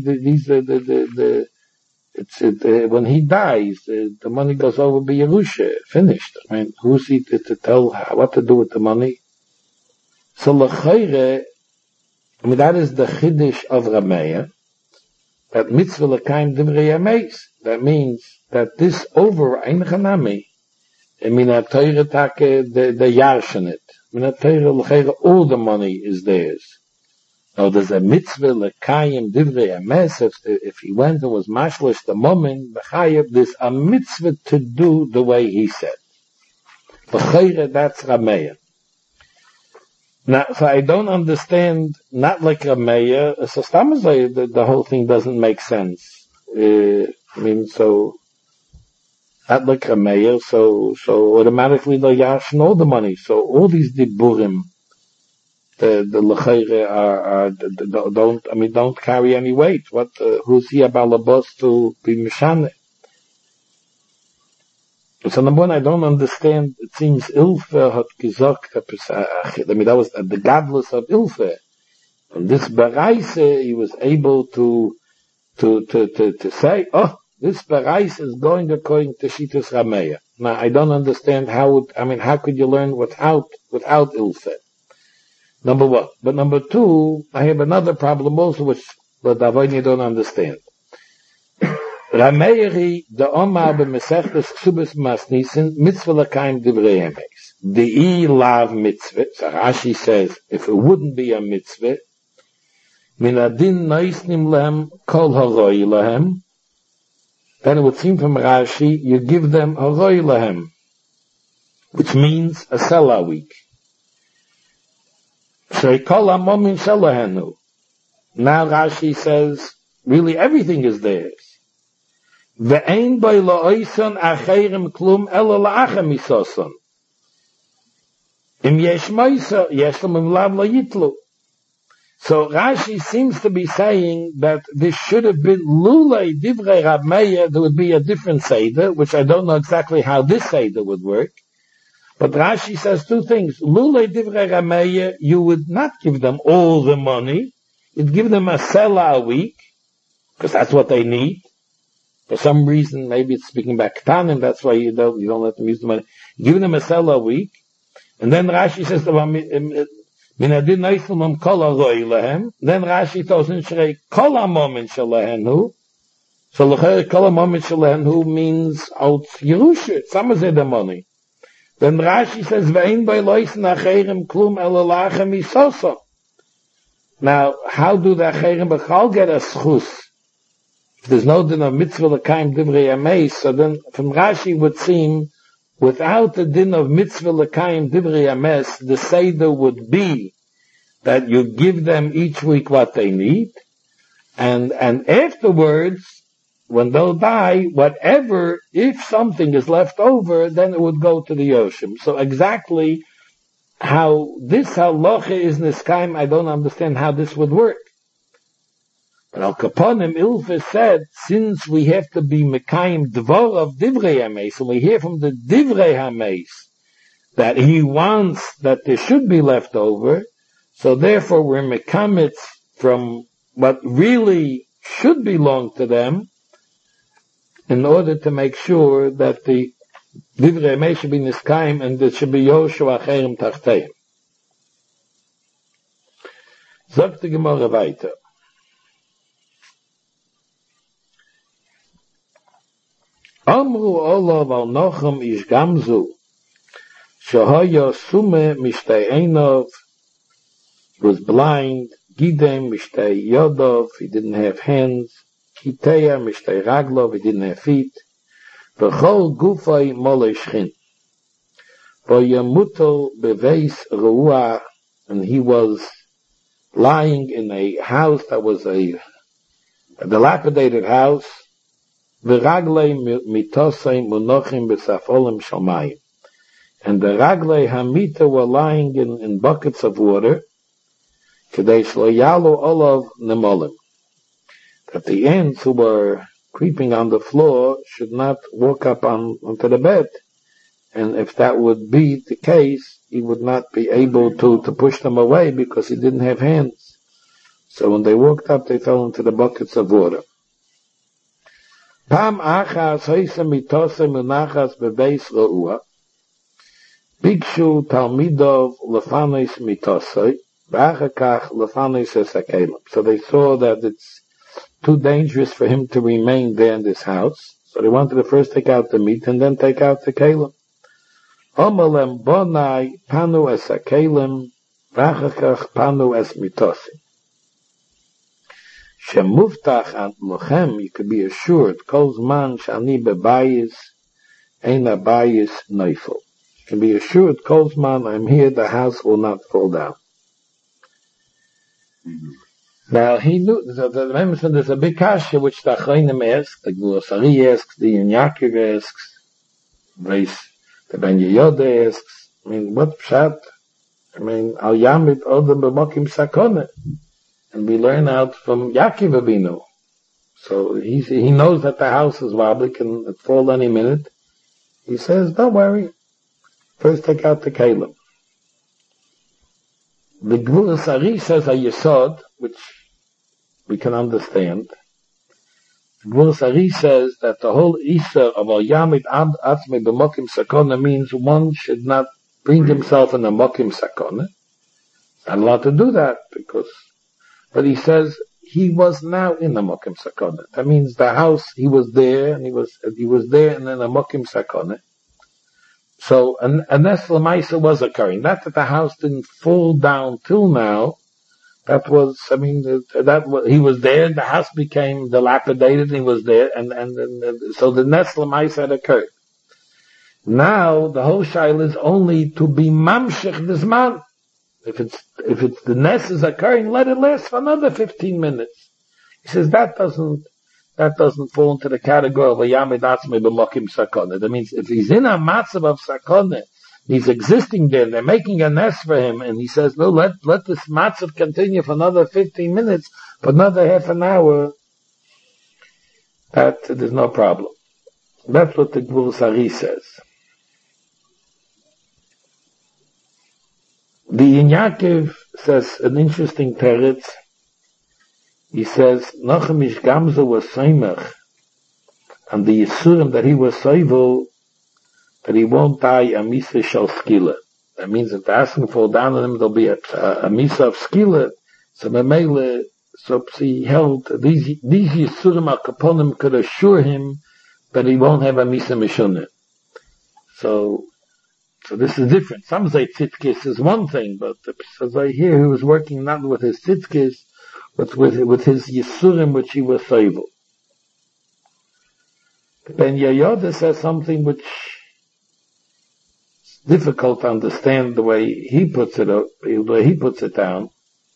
When he dies, the money goes over by Yerusha, finished. I mean, who's he to tell what to do with the money? So l'chayre, I mean, that is the chiddush of Rameya, that mitzvah l'kayim divrei hameis. That means that this over ein chanami, min ha-Torah take the yarshanet. Min ha-Torah l'chayre, all the money is theirs. Now there's a mitzvah l'kayim divrei hameis. If he went and was mashlish the moment, b'chayev, there's a mitzvah to do the way he said. L'chayre, that's Rameya. Now, so I don't understand, not like Rameya, so the whole thing doesn't make sense. I mean, so, not like Rameya, so automatically the Yash know the money. So all these Diburim, the Lechayre don't carry any weight. Who's he about Labos to be Mishane? So number one, I don't understand. It seems Ilfe had gesagt, I mean, that was the godless of Ilfe. And this Bereise, he was able to say, oh, this Bereise is going according to Shitas Rameya. Now, I don't understand how could you learn without Ilfe? Number one. But number two, I have another problem also, which you don't understand. Rameiri, the Omar b'Mesechtes Ksubis Masnisen, mitzvah l'kayim divrei hameis. The lav mitzvah, so Rashi says, if it wouldn't be a mitzvah, min adin noisnim lehem kol haroi lehem, then it would seem from Rashi, you give them a roy lahem, which means a sela week. Sheikol hamomin shelahenu. Now Rashi says, really everything is theirs. Ve'ein boi la'oison acherim klum ela la'achem isoson. Im yesh moisa, yesh lam im lav la'yitlu. So Rashi seems to be saying that this should have been Lulei Divrei Rab Meir, there would be a different Seder, which I don't know exactly how this Seder would work. But Rashi says two things. Lulei Divrei Rab Meir, you would not give them all the money. You'd give them a sela a week, because that's what they need. For some reason, maybe it's speaking back Tanim, that's why you don't let them use the money. Give them a sela a week. And then Rashi says, then Rashi tells in Shrei, Kol HaMomin Shalehenu. So L'cher Kol HaMomin Shalehenu means out Yerusha. Some of the money. Then Rashi says, Ve'in Bei Loisen Acherim Klum Ela Lachem Isoso. Now, how do the Acherim Bechal get a schus? If there's no din of mitzvah l'kaim divrei ameis, so then from Rashi would seem, without the din of mitzvah l'kaim divrei ames, the seder would be that you give them each week what they need, and afterwards, when they'll die, whatever, if something is left over, then it would go to the Yoshim. So exactly how this halacha is niskaim, I don't understand how this would work. But Al Kaponim Ilfa said, since we have to be mekayim dvor of divrei hameis, and we hear from the divrei hameis that he wants that there should be left over, so therefore we're mekamitz from what really should belong to them, in order to make sure that the divrei hameis should be niskayim and there should be Yoshua acherim tachteim. Sagt die Gemara weiter. Amru olav al Nochem ish gamzu, shahaya sume mishtei einov, was blind, gidem mishtei yodov, he didn't have hands, kiteya mishtei raglov, he didn't have feet, v'chol gufay molei shchin, v'yamutel beveis ruah, and he was lying in a house that was a dilapidated house, v'raglei mitosei munochim b'safolim shalmayim. And the raglei hamita were lying in buckets of water, k'dei shlo yalu olav nemolim. That the ants who were creeping on the floor should not walk up onto the bed. And if that would be the case, he would not be able to push them away because he didn't have hands. So when they walked up, they fell into the buckets of water. Pam achas hoysem mitosem unachas bebeis ro'ua. Bikshu talmidov lefanis mitosei, v'achakach lefanis esakelim. So they saw that it's too dangerous for him to remain there in this house. So they wanted to first take out the meat and then take out the kelim. Omelem bonai panu esakelim, v'achakach panu es mitosei. Shemuftach and lochem, you could be assured, kol zman shani bebayis, ein abayis neufel. You can be assured, kol zman, I'm here, the house will not fall down. Mm-hmm. Now, he knew, there's a big kasha which the Achronim asks, the Glosari asks, the Yaakov asks, the Ben Yehoda asks, I mean, what pshat? I mean, al yamid odem b'mokim sakone. And we learn out from Yaakov Avinu. So he knows that the house is wobbly, can fall any minute. He says, don't worry. First take out the kelim. The Gvuras Ari says a yesod, which we can understand. The Gvuras Ari says that the whole Isser of al yamid atzmei b'mokim sakona means one should not bring himself in a mokim sakona. Not allowed to do that because. But he says he was now in a mokim sakona. That means the house, he was there, and he was there and in a mokim sakona. So, and Nes L'maisa was occurring. Not that the house didn't fall down till now, That was, he was there, the house became dilapidated, and he was there, and so the Nes L'Mais had occurred. Now, the whole shaila is only to be mamshech this man. If it's the Nes is occurring, let it last for another 15 minutes. He says that doesn't fall into the category of a yamid atzmei b'mokim sakona. That means if he's in a matzav of sakona, he's existing there, they're making a Nes for him, and he says, no, let this matzav continue for another 15 minutes, for another half an hour, that there's no problem. That's what the Gvul Sari says. The In Yaakov says an interesting teretz. He says, Nochem Ish Gamza was Seimach, and the Yisurim that he was Seivel, that he won't die a Misa Shal Skila. That means if the asking fall down on him, there'll be a Misa of Skila. So Memele, so he held, these Yisurim al Kaponim could assure him that he won't have a Misa Mishunim. So this is different. Some say Tzidkis is one thing, but as I hear, he was working not with his Tzidkis, but with his Yisurim, which he was able. Ben Yehoyada says something which is difficult to understand the way he puts it up, the way he puts it down.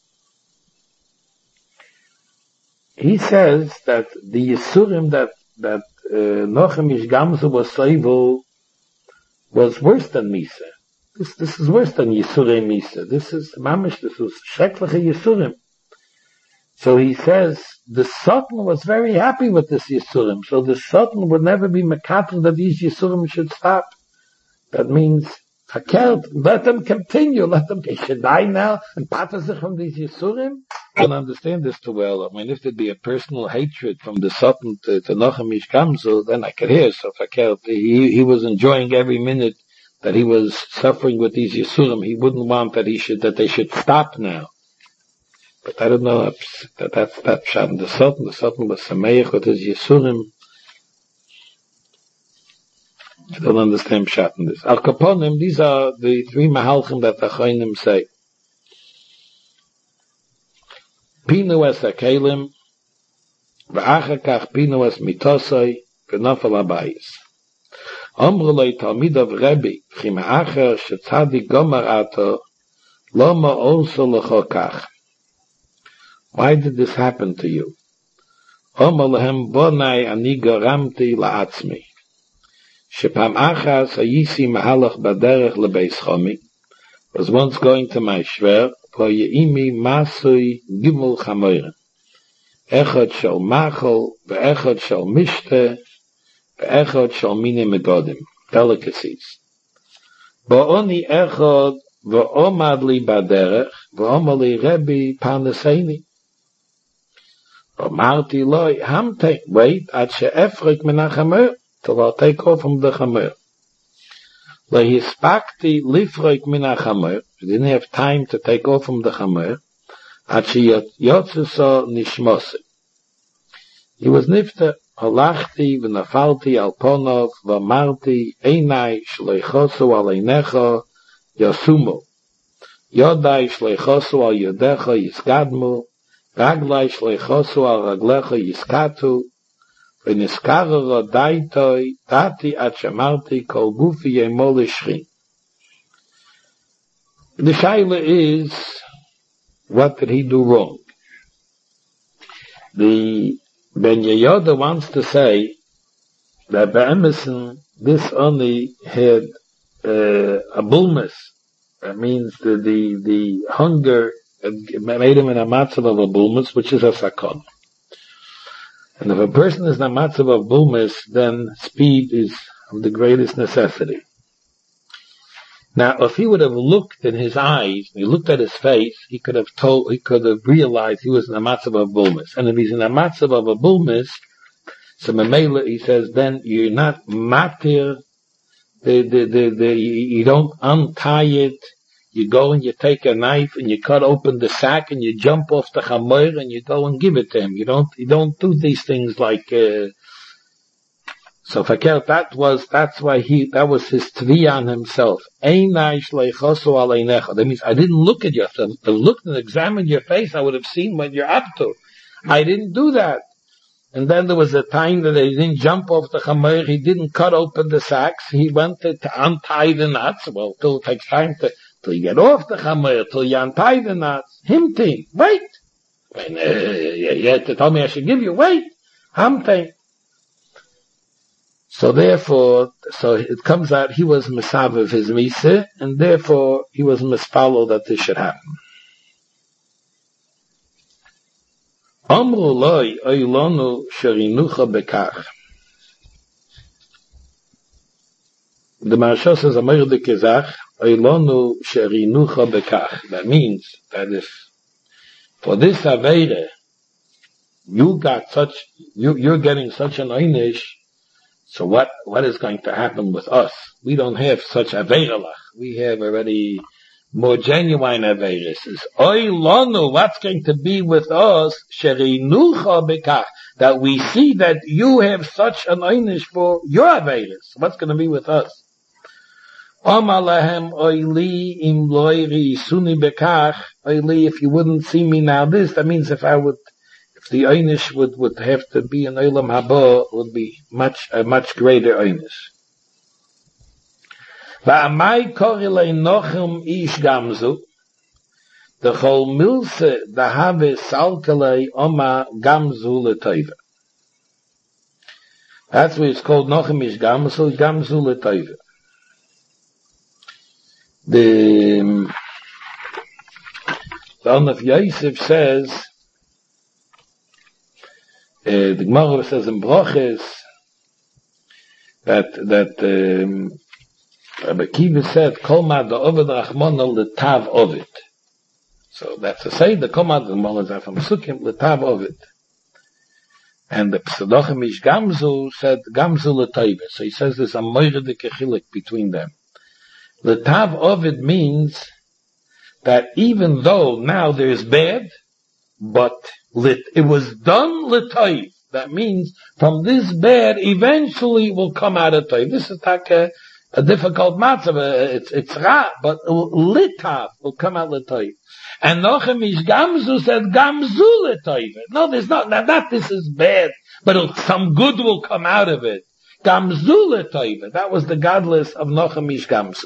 He says that the Yisurim that Nochem Ish Gamzu was able was worse than Misa. This is worse than Yisurim Misa. This was Shekliche Yisurim. So he says, the Satan was very happy with this Yisurim. So the Satan would never be mekatel that these Yisurim should stop. That means, let them continue, they should die now, and pata sich from these Yisurim. I don't understand this too well. I mean, if there'd be a personal hatred from the Satan to Nochem Ish Gamzu, then I could hear. So he was enjoying every minute that he was suffering with these Yisurim. He wouldn't want that they should stop now. But I don't know, that's Pshat. The Satan was Sameach with his Yisurim. I don't understand Pshat in this. Al Kaponim, these are the three Mahalchim that the Chaynim say. Pinu es HaKelim, v'achar kach pinu es mitosoi, v'nofel habayis. Omru loi talmidov Rebbe, v'chim ha'achar shetzadik gomar ato, loma also lecho kach. Why did this happen to you? Omar lehem bonai ani garamti la'atzmi. Shepam achas hayisi mahalach baderech lebeis chomi. Was once going to my shver, po yeimi masui gimel chamoyren. Echad shal machol, ve'echad shal mishte, ve'echad shal mine megodim. Delicacies. Bo'oni echad ve'omad li baderech, ve'omad li Rebbe parneseni. Marti loy hamte, wait, at she'efrik min ha-chamer, till I'll take off from the chamer. Lo hispakti lifrik min ha-chamer, we didn't have time to take off from the chamer, at she'yotzuso nishmose. He was nifter, halachti v'nafalti al ponov, v'amarti einai shleichosu al einecho yosumo, yodai shleichosu al yodecho yiskadmu, Raglai shleichosu al raglecha yiskatu, v'niskara daitoi, tati at shamarti kol gufi yemol ishrin. The shaila is, what did he do wrong? The Ben Yehoyada wants to say that Be'emerson, this only had a bulmus. That means the hunger made him in a matzav of a bulmus, which is a sakon. And if a person is in a matzav of bulmus, then speed is of the greatest necessity. Now, if he would have looked in his eyes, he looked at his face, he could have realized he was in a matzav of bulmus. And if he's in a matzav of a bulmus, so Memela, he says, then you're not matir, you don't untie it. You go and you take a knife and you cut open the sack and you jump off the chamoir and you go and give it to him. You don't do these things like, So fakir, that's why that was his tvi on himself. That means I didn't look at you. If I looked and examined your face, I would have seen what you're up to. I didn't do that. And then there was a time that he didn't jump off the chamer, he didn't cut open the sacks, he went to untie the knots. Well, till it takes time till you get off the chamer, till you untie the knots. Himting, wait. You told me I should give you, wait. Hamting. So therefore, it comes out he was misav of his misa, and therefore he was mispalo that this should happen. Amru loy oylonu sherinucha bekach. The Maharsha says, Amar de Kezach, oylonu sherinucha bekach. That means that if for this aveire you're getting such an einish, so what is going to happen with us? We don't have such aveirelach. We have already more genuine aveiris. Oy lonu, what's going to be with us? Sherinucha bekach, that we see that you have such an einish for your aveiris. What's going to be with us? Omar lahem oyli im loiri suni bekach. Oyli, if you wouldn't see me now, that means if the einish would have to be an olam haba, would be a much greater einish. Va'amai korilei nochem ish gamzu, the chol milse dahave salkalei oma gamzu letayva. That's why it's called nochem ish gamzu letayva. The Son of Yosef says, the Gemara says in Broches that Rabbi Kiva said, Kol ma da'ovid rachmona l'tav ovid. So that's to say, the Kol ma da'ovid from Sukkim l'tav ovid. And the Psadochem ish gamzu said, gamzu l'tayve. So he says there's a moirede kechilik between them. L'tav ovid means that even though now there's bad, but it was done l'tayv. That means from this bad, eventually will come out a tayv. This is like a difficult matter. It's ra, but litav will come out l'tayv. And Nochem ish gamzu said gamzu l'tayv. No, there's not. Now that this is bad, but some good will come out of it. Gamzu l'tayv. That was the godless of Nochem ish gamzu.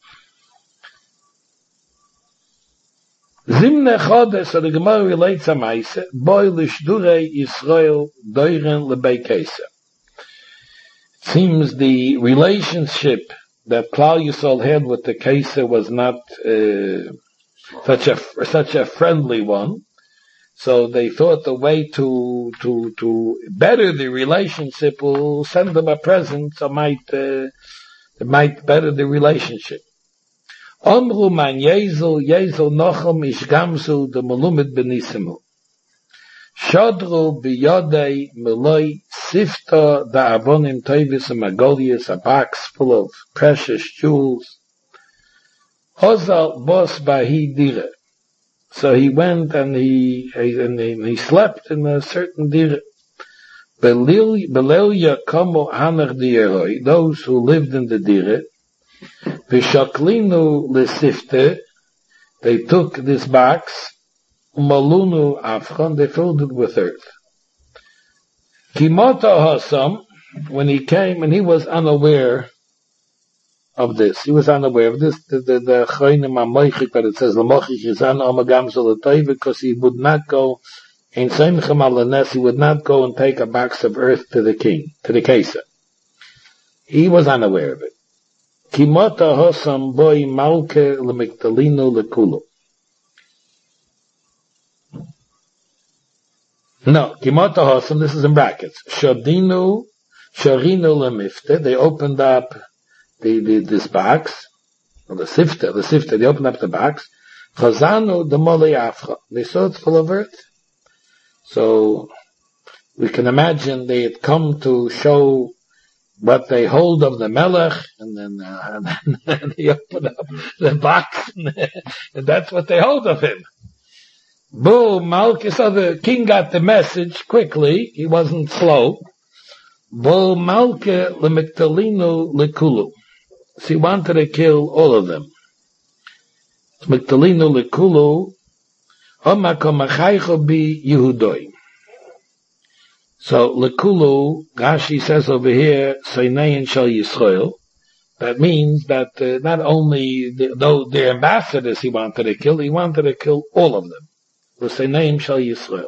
Zimne Chodesh, so the Gemara relates a Maise, Boy Lishdurei Yisrael Doiren Lebei Keser. It seems the relationship that Klal Yisrael had with the Keser was not such a friendly one. So they thought the way to better the relationship will send them a present, so it might better the relationship. Omru man Yezel Nochem ish gamzu de melumet benisimu. Shodru biyodei meloi sifta da avonim toivis and magolias, a box full of precious jewels. Hozal bos bahi dire. So he went and he slept in a certain dire. Belil yakomo hanach dieroi, those who lived in the dire, Vishaklinu lesifte, they took this box, malunu afchon, they filled it with earth. Kimota hasam, when he came, and he was unaware of this. He was unaware of this. The chaynim amoichik, that it says lamochik is an amagam zolatay, because he would not go in seimchem alanes. He would not go and take a box of earth to the king, to the Keser. He was unaware of it. Kimota hosam boy malke lemiktalinu lekulu. No, kimota hosam, this is in brackets. Sharinu lemifte, they opened up this box, or the sifte, they opened up the box. Chazanu the mole afcha, they saw it's full of earth. So, we can imagine they had come to show what they hold of the melech, and then they open up the box, and that's what they hold of him. Boom, Malchus, so the king got the message quickly, he wasn't slow. Bo Malke lemiktalinu lekulu. So he wanted to kill all of them. Miktalinu lekulu, omakom achaycho bi Yehudoi. So lekulu, Rashi says over here, Seinein shel Yisrael. That means that not only the ambassadors he wanted to kill all of them. L'seinein shel Yisrael.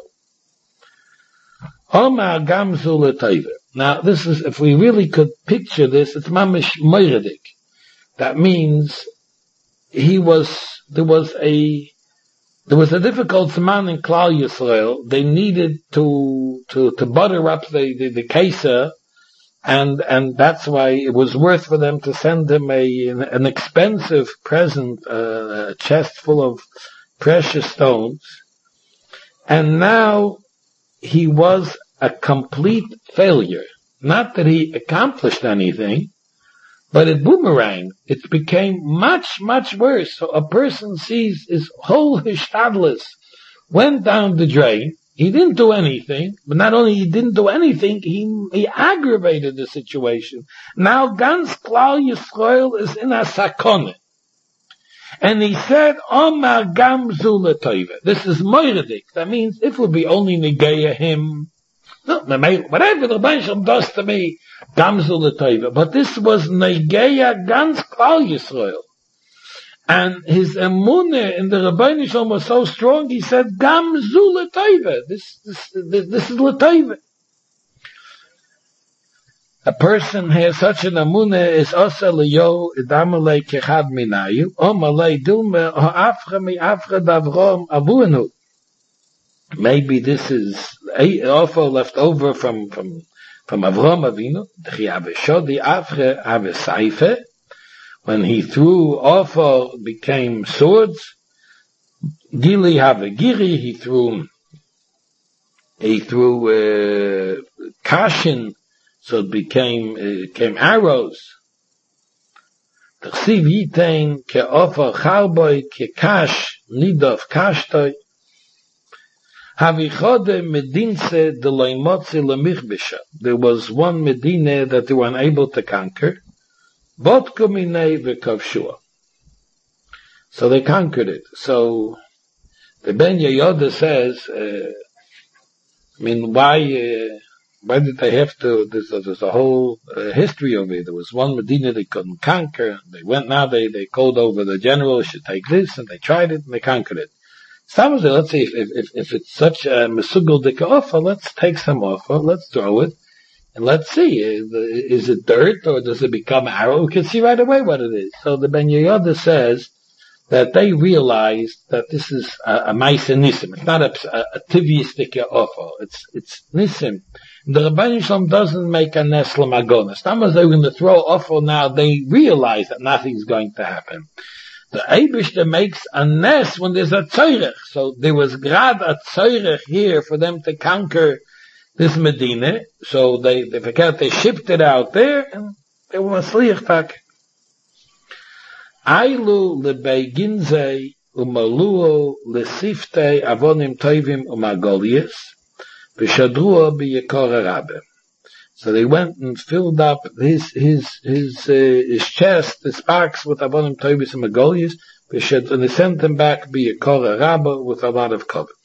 Omar gamzu l'teiva. Now this is, if we really could picture this, it's mamish moiradik. That means there was a difficult man in Klal Yisrael. They needed to butter up the Kaiser, and that's why it was worth for them to send him an expensive present, a chest full of precious stones. And now he was a complete failure. Not that he accomplished anything, but it boomeranged. It became much, much worse. So a person sees his whole hishtadlis went down the drain. He didn't do anything, but not only he didn't do anything, he aggravated the situation. Now ganz Klal Yisrael is in a sakone. And he said, Omar gamzu l'toiva. This is moiradik. That means if it would be only negeya him, no, whatever the Rebbeinu does to me, gamzu l'toiva. But this was negeya ganz Klal Yisrael. And his emunah in the Rebbeinu Shalom was so strong, he said, gamzu l'toiva. This is l'toiva. A person has such an emunah is asa liyo idamalei kechad minayu, omalei dulme ha'afra mi'afra davrom avuenu. Maybe this is also left over from Avrom Avinu, the afre have seife, when he threw offer became swords. Gili have giri, he threw kashin, so it became arrows. T'chsiv yitain ke offer charboy ke kash nidov kashtoi. There was one Medina that they were unable to conquer. So they conquered it. So the Ben Yehoyada says, why did they have to, there's a whole history of it. There was one Medina they couldn't conquer. They called over the general, should take this, and they tried it, and they conquered it. Let's see, if it's such a mesugel dika offer, let's take some offer, let's throw it, and let's see, is it dirt, or does it become arrow? We can see right away what it is. So the Ben Yehoyada says that they realized that this is a ma'aseh nisim. It's not a tivius dika offer. It's nisim. The Rebbeinu Shalom doesn't make a nes l'magonas. Not as they're going to throw offer now, they realize that nothing's going to happen. The Eibishter makes a nest when there's a tzoyrech. So there was grad a tzoyrech here for them to conquer this Medina. So they shipped it out there, and they were masliach tak. Ailu lebeginze umaluo lesifte avonim toivim umagolias v'shadruo b'yekora rabbe. So they went and filled up his chest, his box with avonim toivim and magolias, and they sent him back b'yekora rabbe with a lot of cover.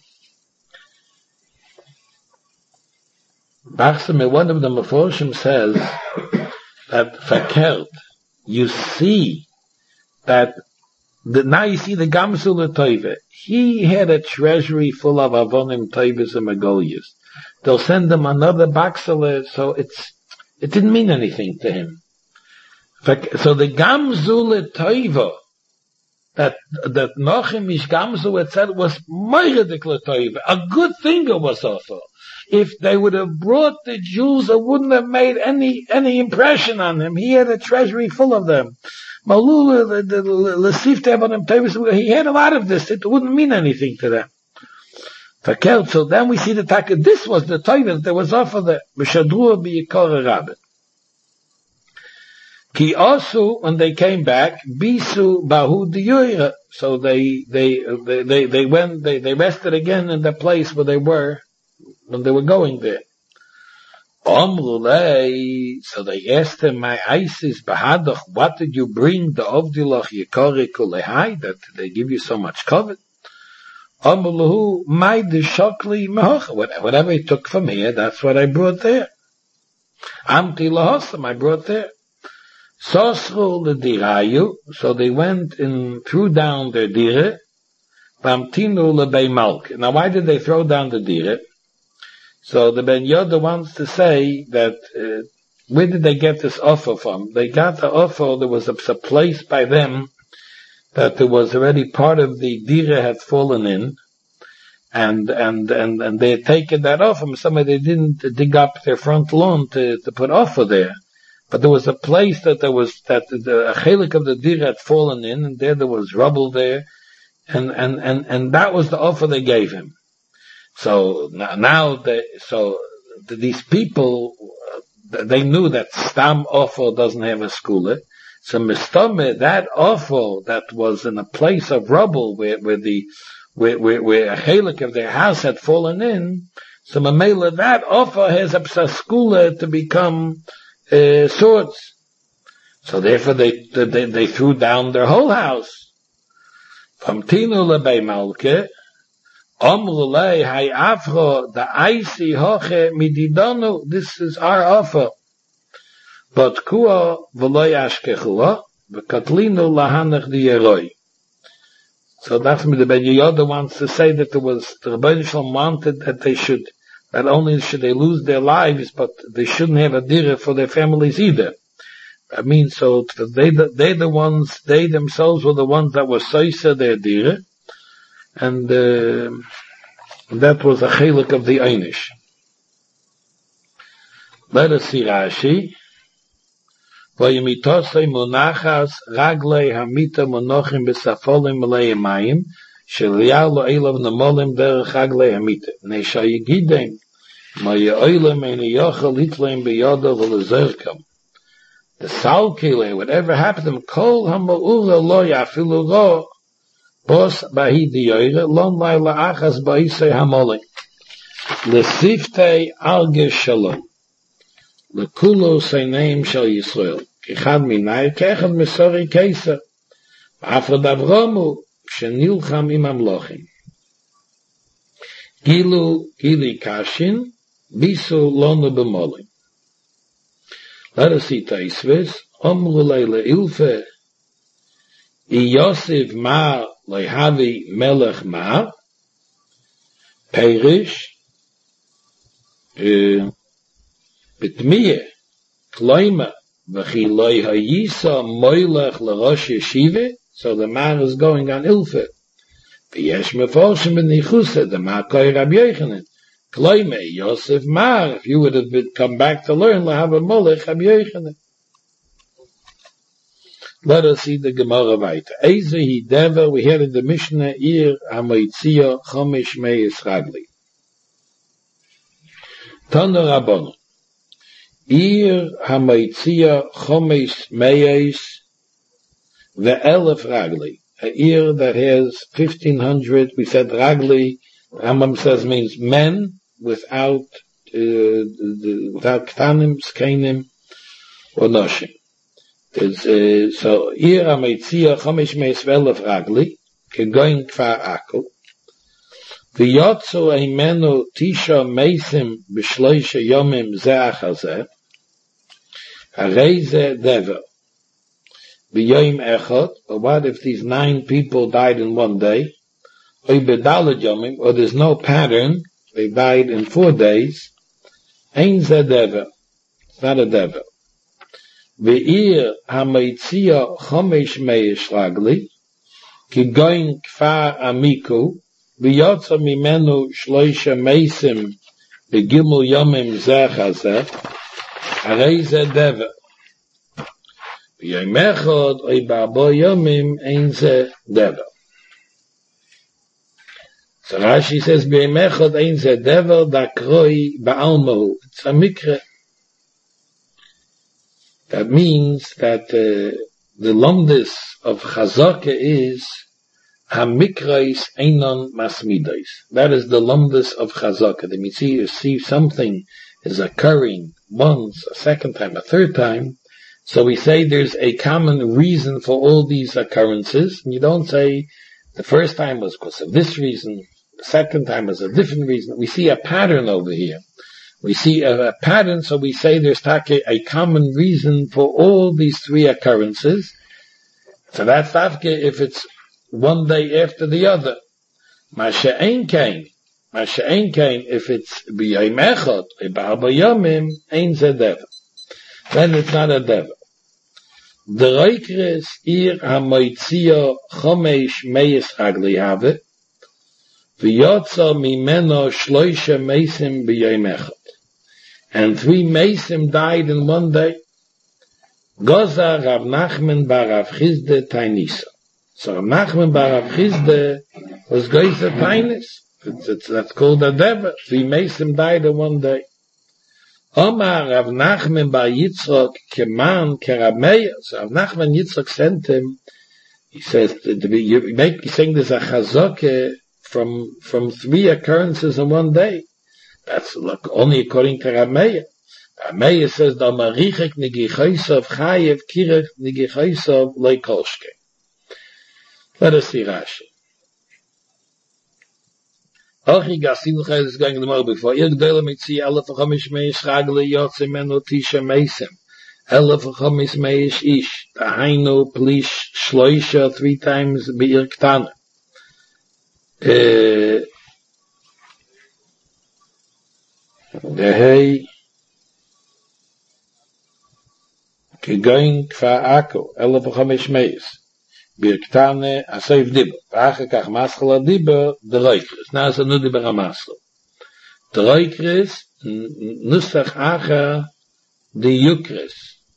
Bachsame, one of the Meforshim says that fakert, you see that now you see the Gamsul Toive. He had a treasury full of avonim toivos and magolias. They'll send him another baxele, so it didn't mean anything to him. So the Gamsul Toive that Nochim ish Gamsul had said was moiradik l'toive. A good thing it was also. If they would have brought the Jews, it wouldn't have made any impression on him. He had a treasury full of them. He had a lot of this. It wouldn't mean anything to them. So then we see the taka. This was the toivet that was offered the Meshadruah b'yikor rabbe. Ki also, when they came back, bisu bahu diyoyra. So they rested again in the place where they were when they were going there. So they asked him, my Isis Bahadoch, what did you bring the Ovdilach Yekore Kulehai, that they give you so much covet? Amrulahu, my Deshokli Mehocha, whatever he took from here, that's what I brought there. Amti Lahosam, I brought there. Sosru Ledirayu, so they went and threw down their dire, Bamtinu Lebei Malk. Now why did they throw down the dire? So the Ben Yoda wants to say that, where did they get this offer from? They got the offer, there was a place by them that there was already part of the dire had fallen in, and they had taken that off from somebody. They didn't dig up their front lawn to put offer there. But there was a place that the chelik of the dire had fallen in, and there was rubble there, and that was the offer they gave him. So now these people, they knew that Stam offer doesn't have a skula. So Mistome, that offer that was in a place of rubble where a chelik of their house had fallen in, so Mamela, that offer has a skula to become swords. So therefore they threw down their whole house. From Tinu Lebei Malke, Omrulei Hai Afro, the Aisi Hoche Mididonu, this is our offer. But Kua V'loi Ashkechua, V'katlinu Lahanach Diyeroi. So that's me, the Ben Yehoda wants to say that the Rebbeinu Shalom wanted that they should, not only should they lose their lives, but they shouldn't have a dire for their families either. I mean, so they themselves were the ones that were soisa their dire, and that was a chelik of the Einish. Let us see Rashi. Vayimitosei munachas raglei hamita monochim besafolim melei mayim shelial lo elav nemolim derech raglei hamita. Neisha yigidem ma yeoilem ein yochel litleim beyoda v'lezerkam. The salkile, whatever happened to him, kol hama'ura lo yafilu lo bos bahi diyoyre lon lai la'achas ba'isei hamolim lesiftei alge shalom lekulo seineim shal Yisrael kichad minay kechad mesori keisa afrod avromu shenilcham im amlochim gili kashin bisu lonu b'molim. Let us see Taisves. Omru leile ilfe I Yosef ma lehavi melech ma perish bitmiye kloima v'chi loy hayisa moilech l'rosh yeshiva. So the man is going on ilfe. V'yesh meforshim b'nichusa the ma koi Rabbi Yochanan. Kloime Yosef Mar, if you would have come back to learn, have a molech Rabbi Yochanan. Let us see the Gemara weiter. Eze hi dever, we hear in the Mishnah, Ir hamoitzia chomish meis ragli. Tana Rabbanu. Ir hamoitzia chomish meis ve'elef ragli. A ear that has 1,500, we said ragli, Rambam says means men without ktanim, skenim, or noshim. So ir ametzia chomish meis ve'elef ragli kegoin kfar akol v'yotzu eimenu tisha meisim b'shloisha yomim zeh achazeh harei zeh dever v'yoim echot. But what if these 9 people died in one day? Or there's no pattern, they died in 4 days. Ein zeh dever, it's not a dever. Ve'ir hamoitzia chomish meish ragli ki goin kfar amiku v'yotza mimenu shloisha meisim begimul yomim zeh chazeh harei zeh dever v'yoim echad oy ba'bo yomim ein zeh dever. So Rashi says, B'emechad ein zeh dever dakroi ba'almahu. It's a mikra. That means that the lomdis of Chazaka is hamikrais einon masmidais. That is the lomdis of Chazaka. That means you see something is occurring once, a second time, a third time, so we say there's a common reason for all these occurrences, and you don't say the first time was because of this reason, the second time was a different reason. We see a pattern over here. We see a pattern, so we say there's a common reason for all these three occurrences. So that's tafke if it's one day after the other. Masha'en kain, if it's b'yom echad, b'arba yomim, ein ze deva. Then it's not a deva. The roikres ir ha-moitzio chomesh meis ragli have, v'yotza mimeno shloisha meisim b'yom echad. And 3 meisim died in one day. Goza Rav Nachman bar Rav Chizde Tainisa. So Rav Nachman bar Rav Chizde was Goza Tainis. That's called a deva. 3 meisim died in one day. Omar Rav Nachman bar Yitzchok keman kerab Meir. So Rav Nachman Yitzchok sent him. He says, he's saying there's a chazokeh from 3 occurrences in one day. That's only according to Rav Meir. Rav Meir says, "Da marichek negichosov chayev kirech negichosov leikolshke." Let us see Rashi. Ochi gasilcha is going to the more before. Ir gdele mitzi 1,500 meish ragle yotze meno tisha meisem. 1,500 meish ish. Dahainu plish shloisha 3 times be'ir ktana. Dehei kegoin kfa ako 1,500 meis birktane asayv dibber vache kach maschala dibber de roikres na so nu dibber amaslo de roikres nusach acha de yukres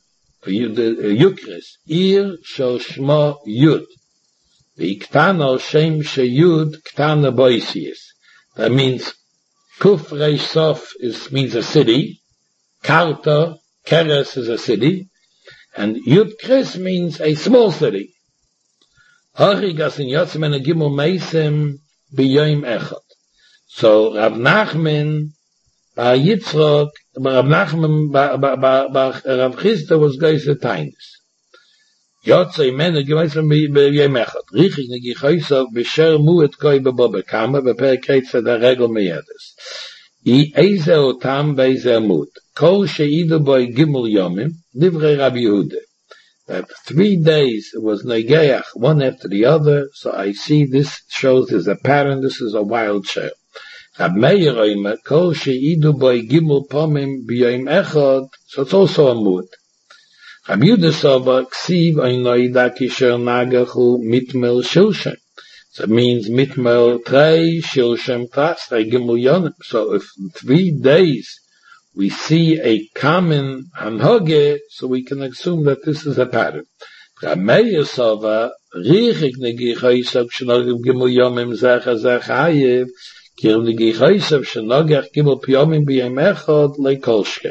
ir shel shmo yud biktano shem she yud ktana boisies. That means Kuf Reish Sof means a city. Karta, Keres is a city. And Yud Kris means a small city. Harigas in Yotzim and Gimel Meisem b'Yom Echad. So Rav Nachman bar Yitzchok, Rav Nachman bar Rav Chizda was Geise Tainis. Yotzim and Gemeisem b'Yom Echad. Richtig negichoisov b'sher muet koi b'bobe kama b'perek da regel meyedes. I eze otam b'eze mut. Kol she'idu boi gimel yomim, divrei Rabbi Yehuda. That 3 days it was negeach, one after the other, so I see this shows there's a pattern, this is a wild share. Rab Meir oimer, kol she'idu boi gimel pomim b'yom echad, so it's also a mut. Rabbi Yehuda Sova, ksiv oinoida kisher nagachu mitmel shilshem. So it means mitmel trei shilshem tras, trei gimel yonim. So if in 3 days we see a common hanhoge, so we can assume that this is a pattern. Rabbi Meir Sova, richik negichoisav shenogach gimel yomim zecha zechayev, kir negichoisav shenogach gimel piyomim b'yom echad leikolshke.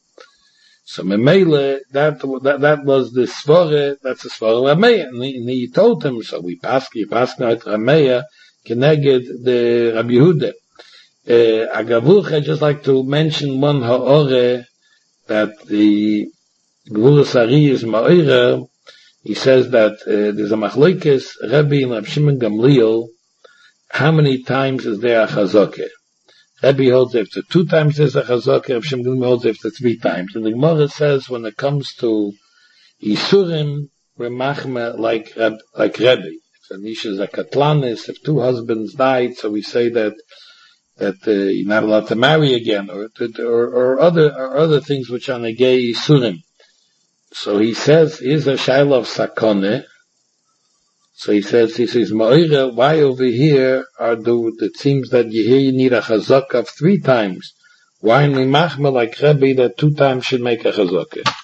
So Memele, that was the svore, that's the svore Rameya, and he told him, so we pass now to Rameya, keneged the Rabbi Yehuda. Agavuch, I'd just like to mention one ha'ore, that the Gvurus Ari is ma'orer, he says that there's a machloikes, Rebbe and Rav Shimon Gamliel, how many times is there a chazokeh? Rebbe holds after 2 times there's a chazokah, Rav Shimon holds after 3 times. And the Gemara says when it comes to Isurim, we're machmeh like Rebbe. If a nish is a katlanis, if 2 husbands died, so we say that you're not allowed to marry again, or other things which are negei Isurim. So he says, here's a shaila of sakoneh. So he says, Ma'ira, why over here it seems that you need a chazakah of 3 times. Why in Machmeh like Rebbe that 2 times should make a chazakah?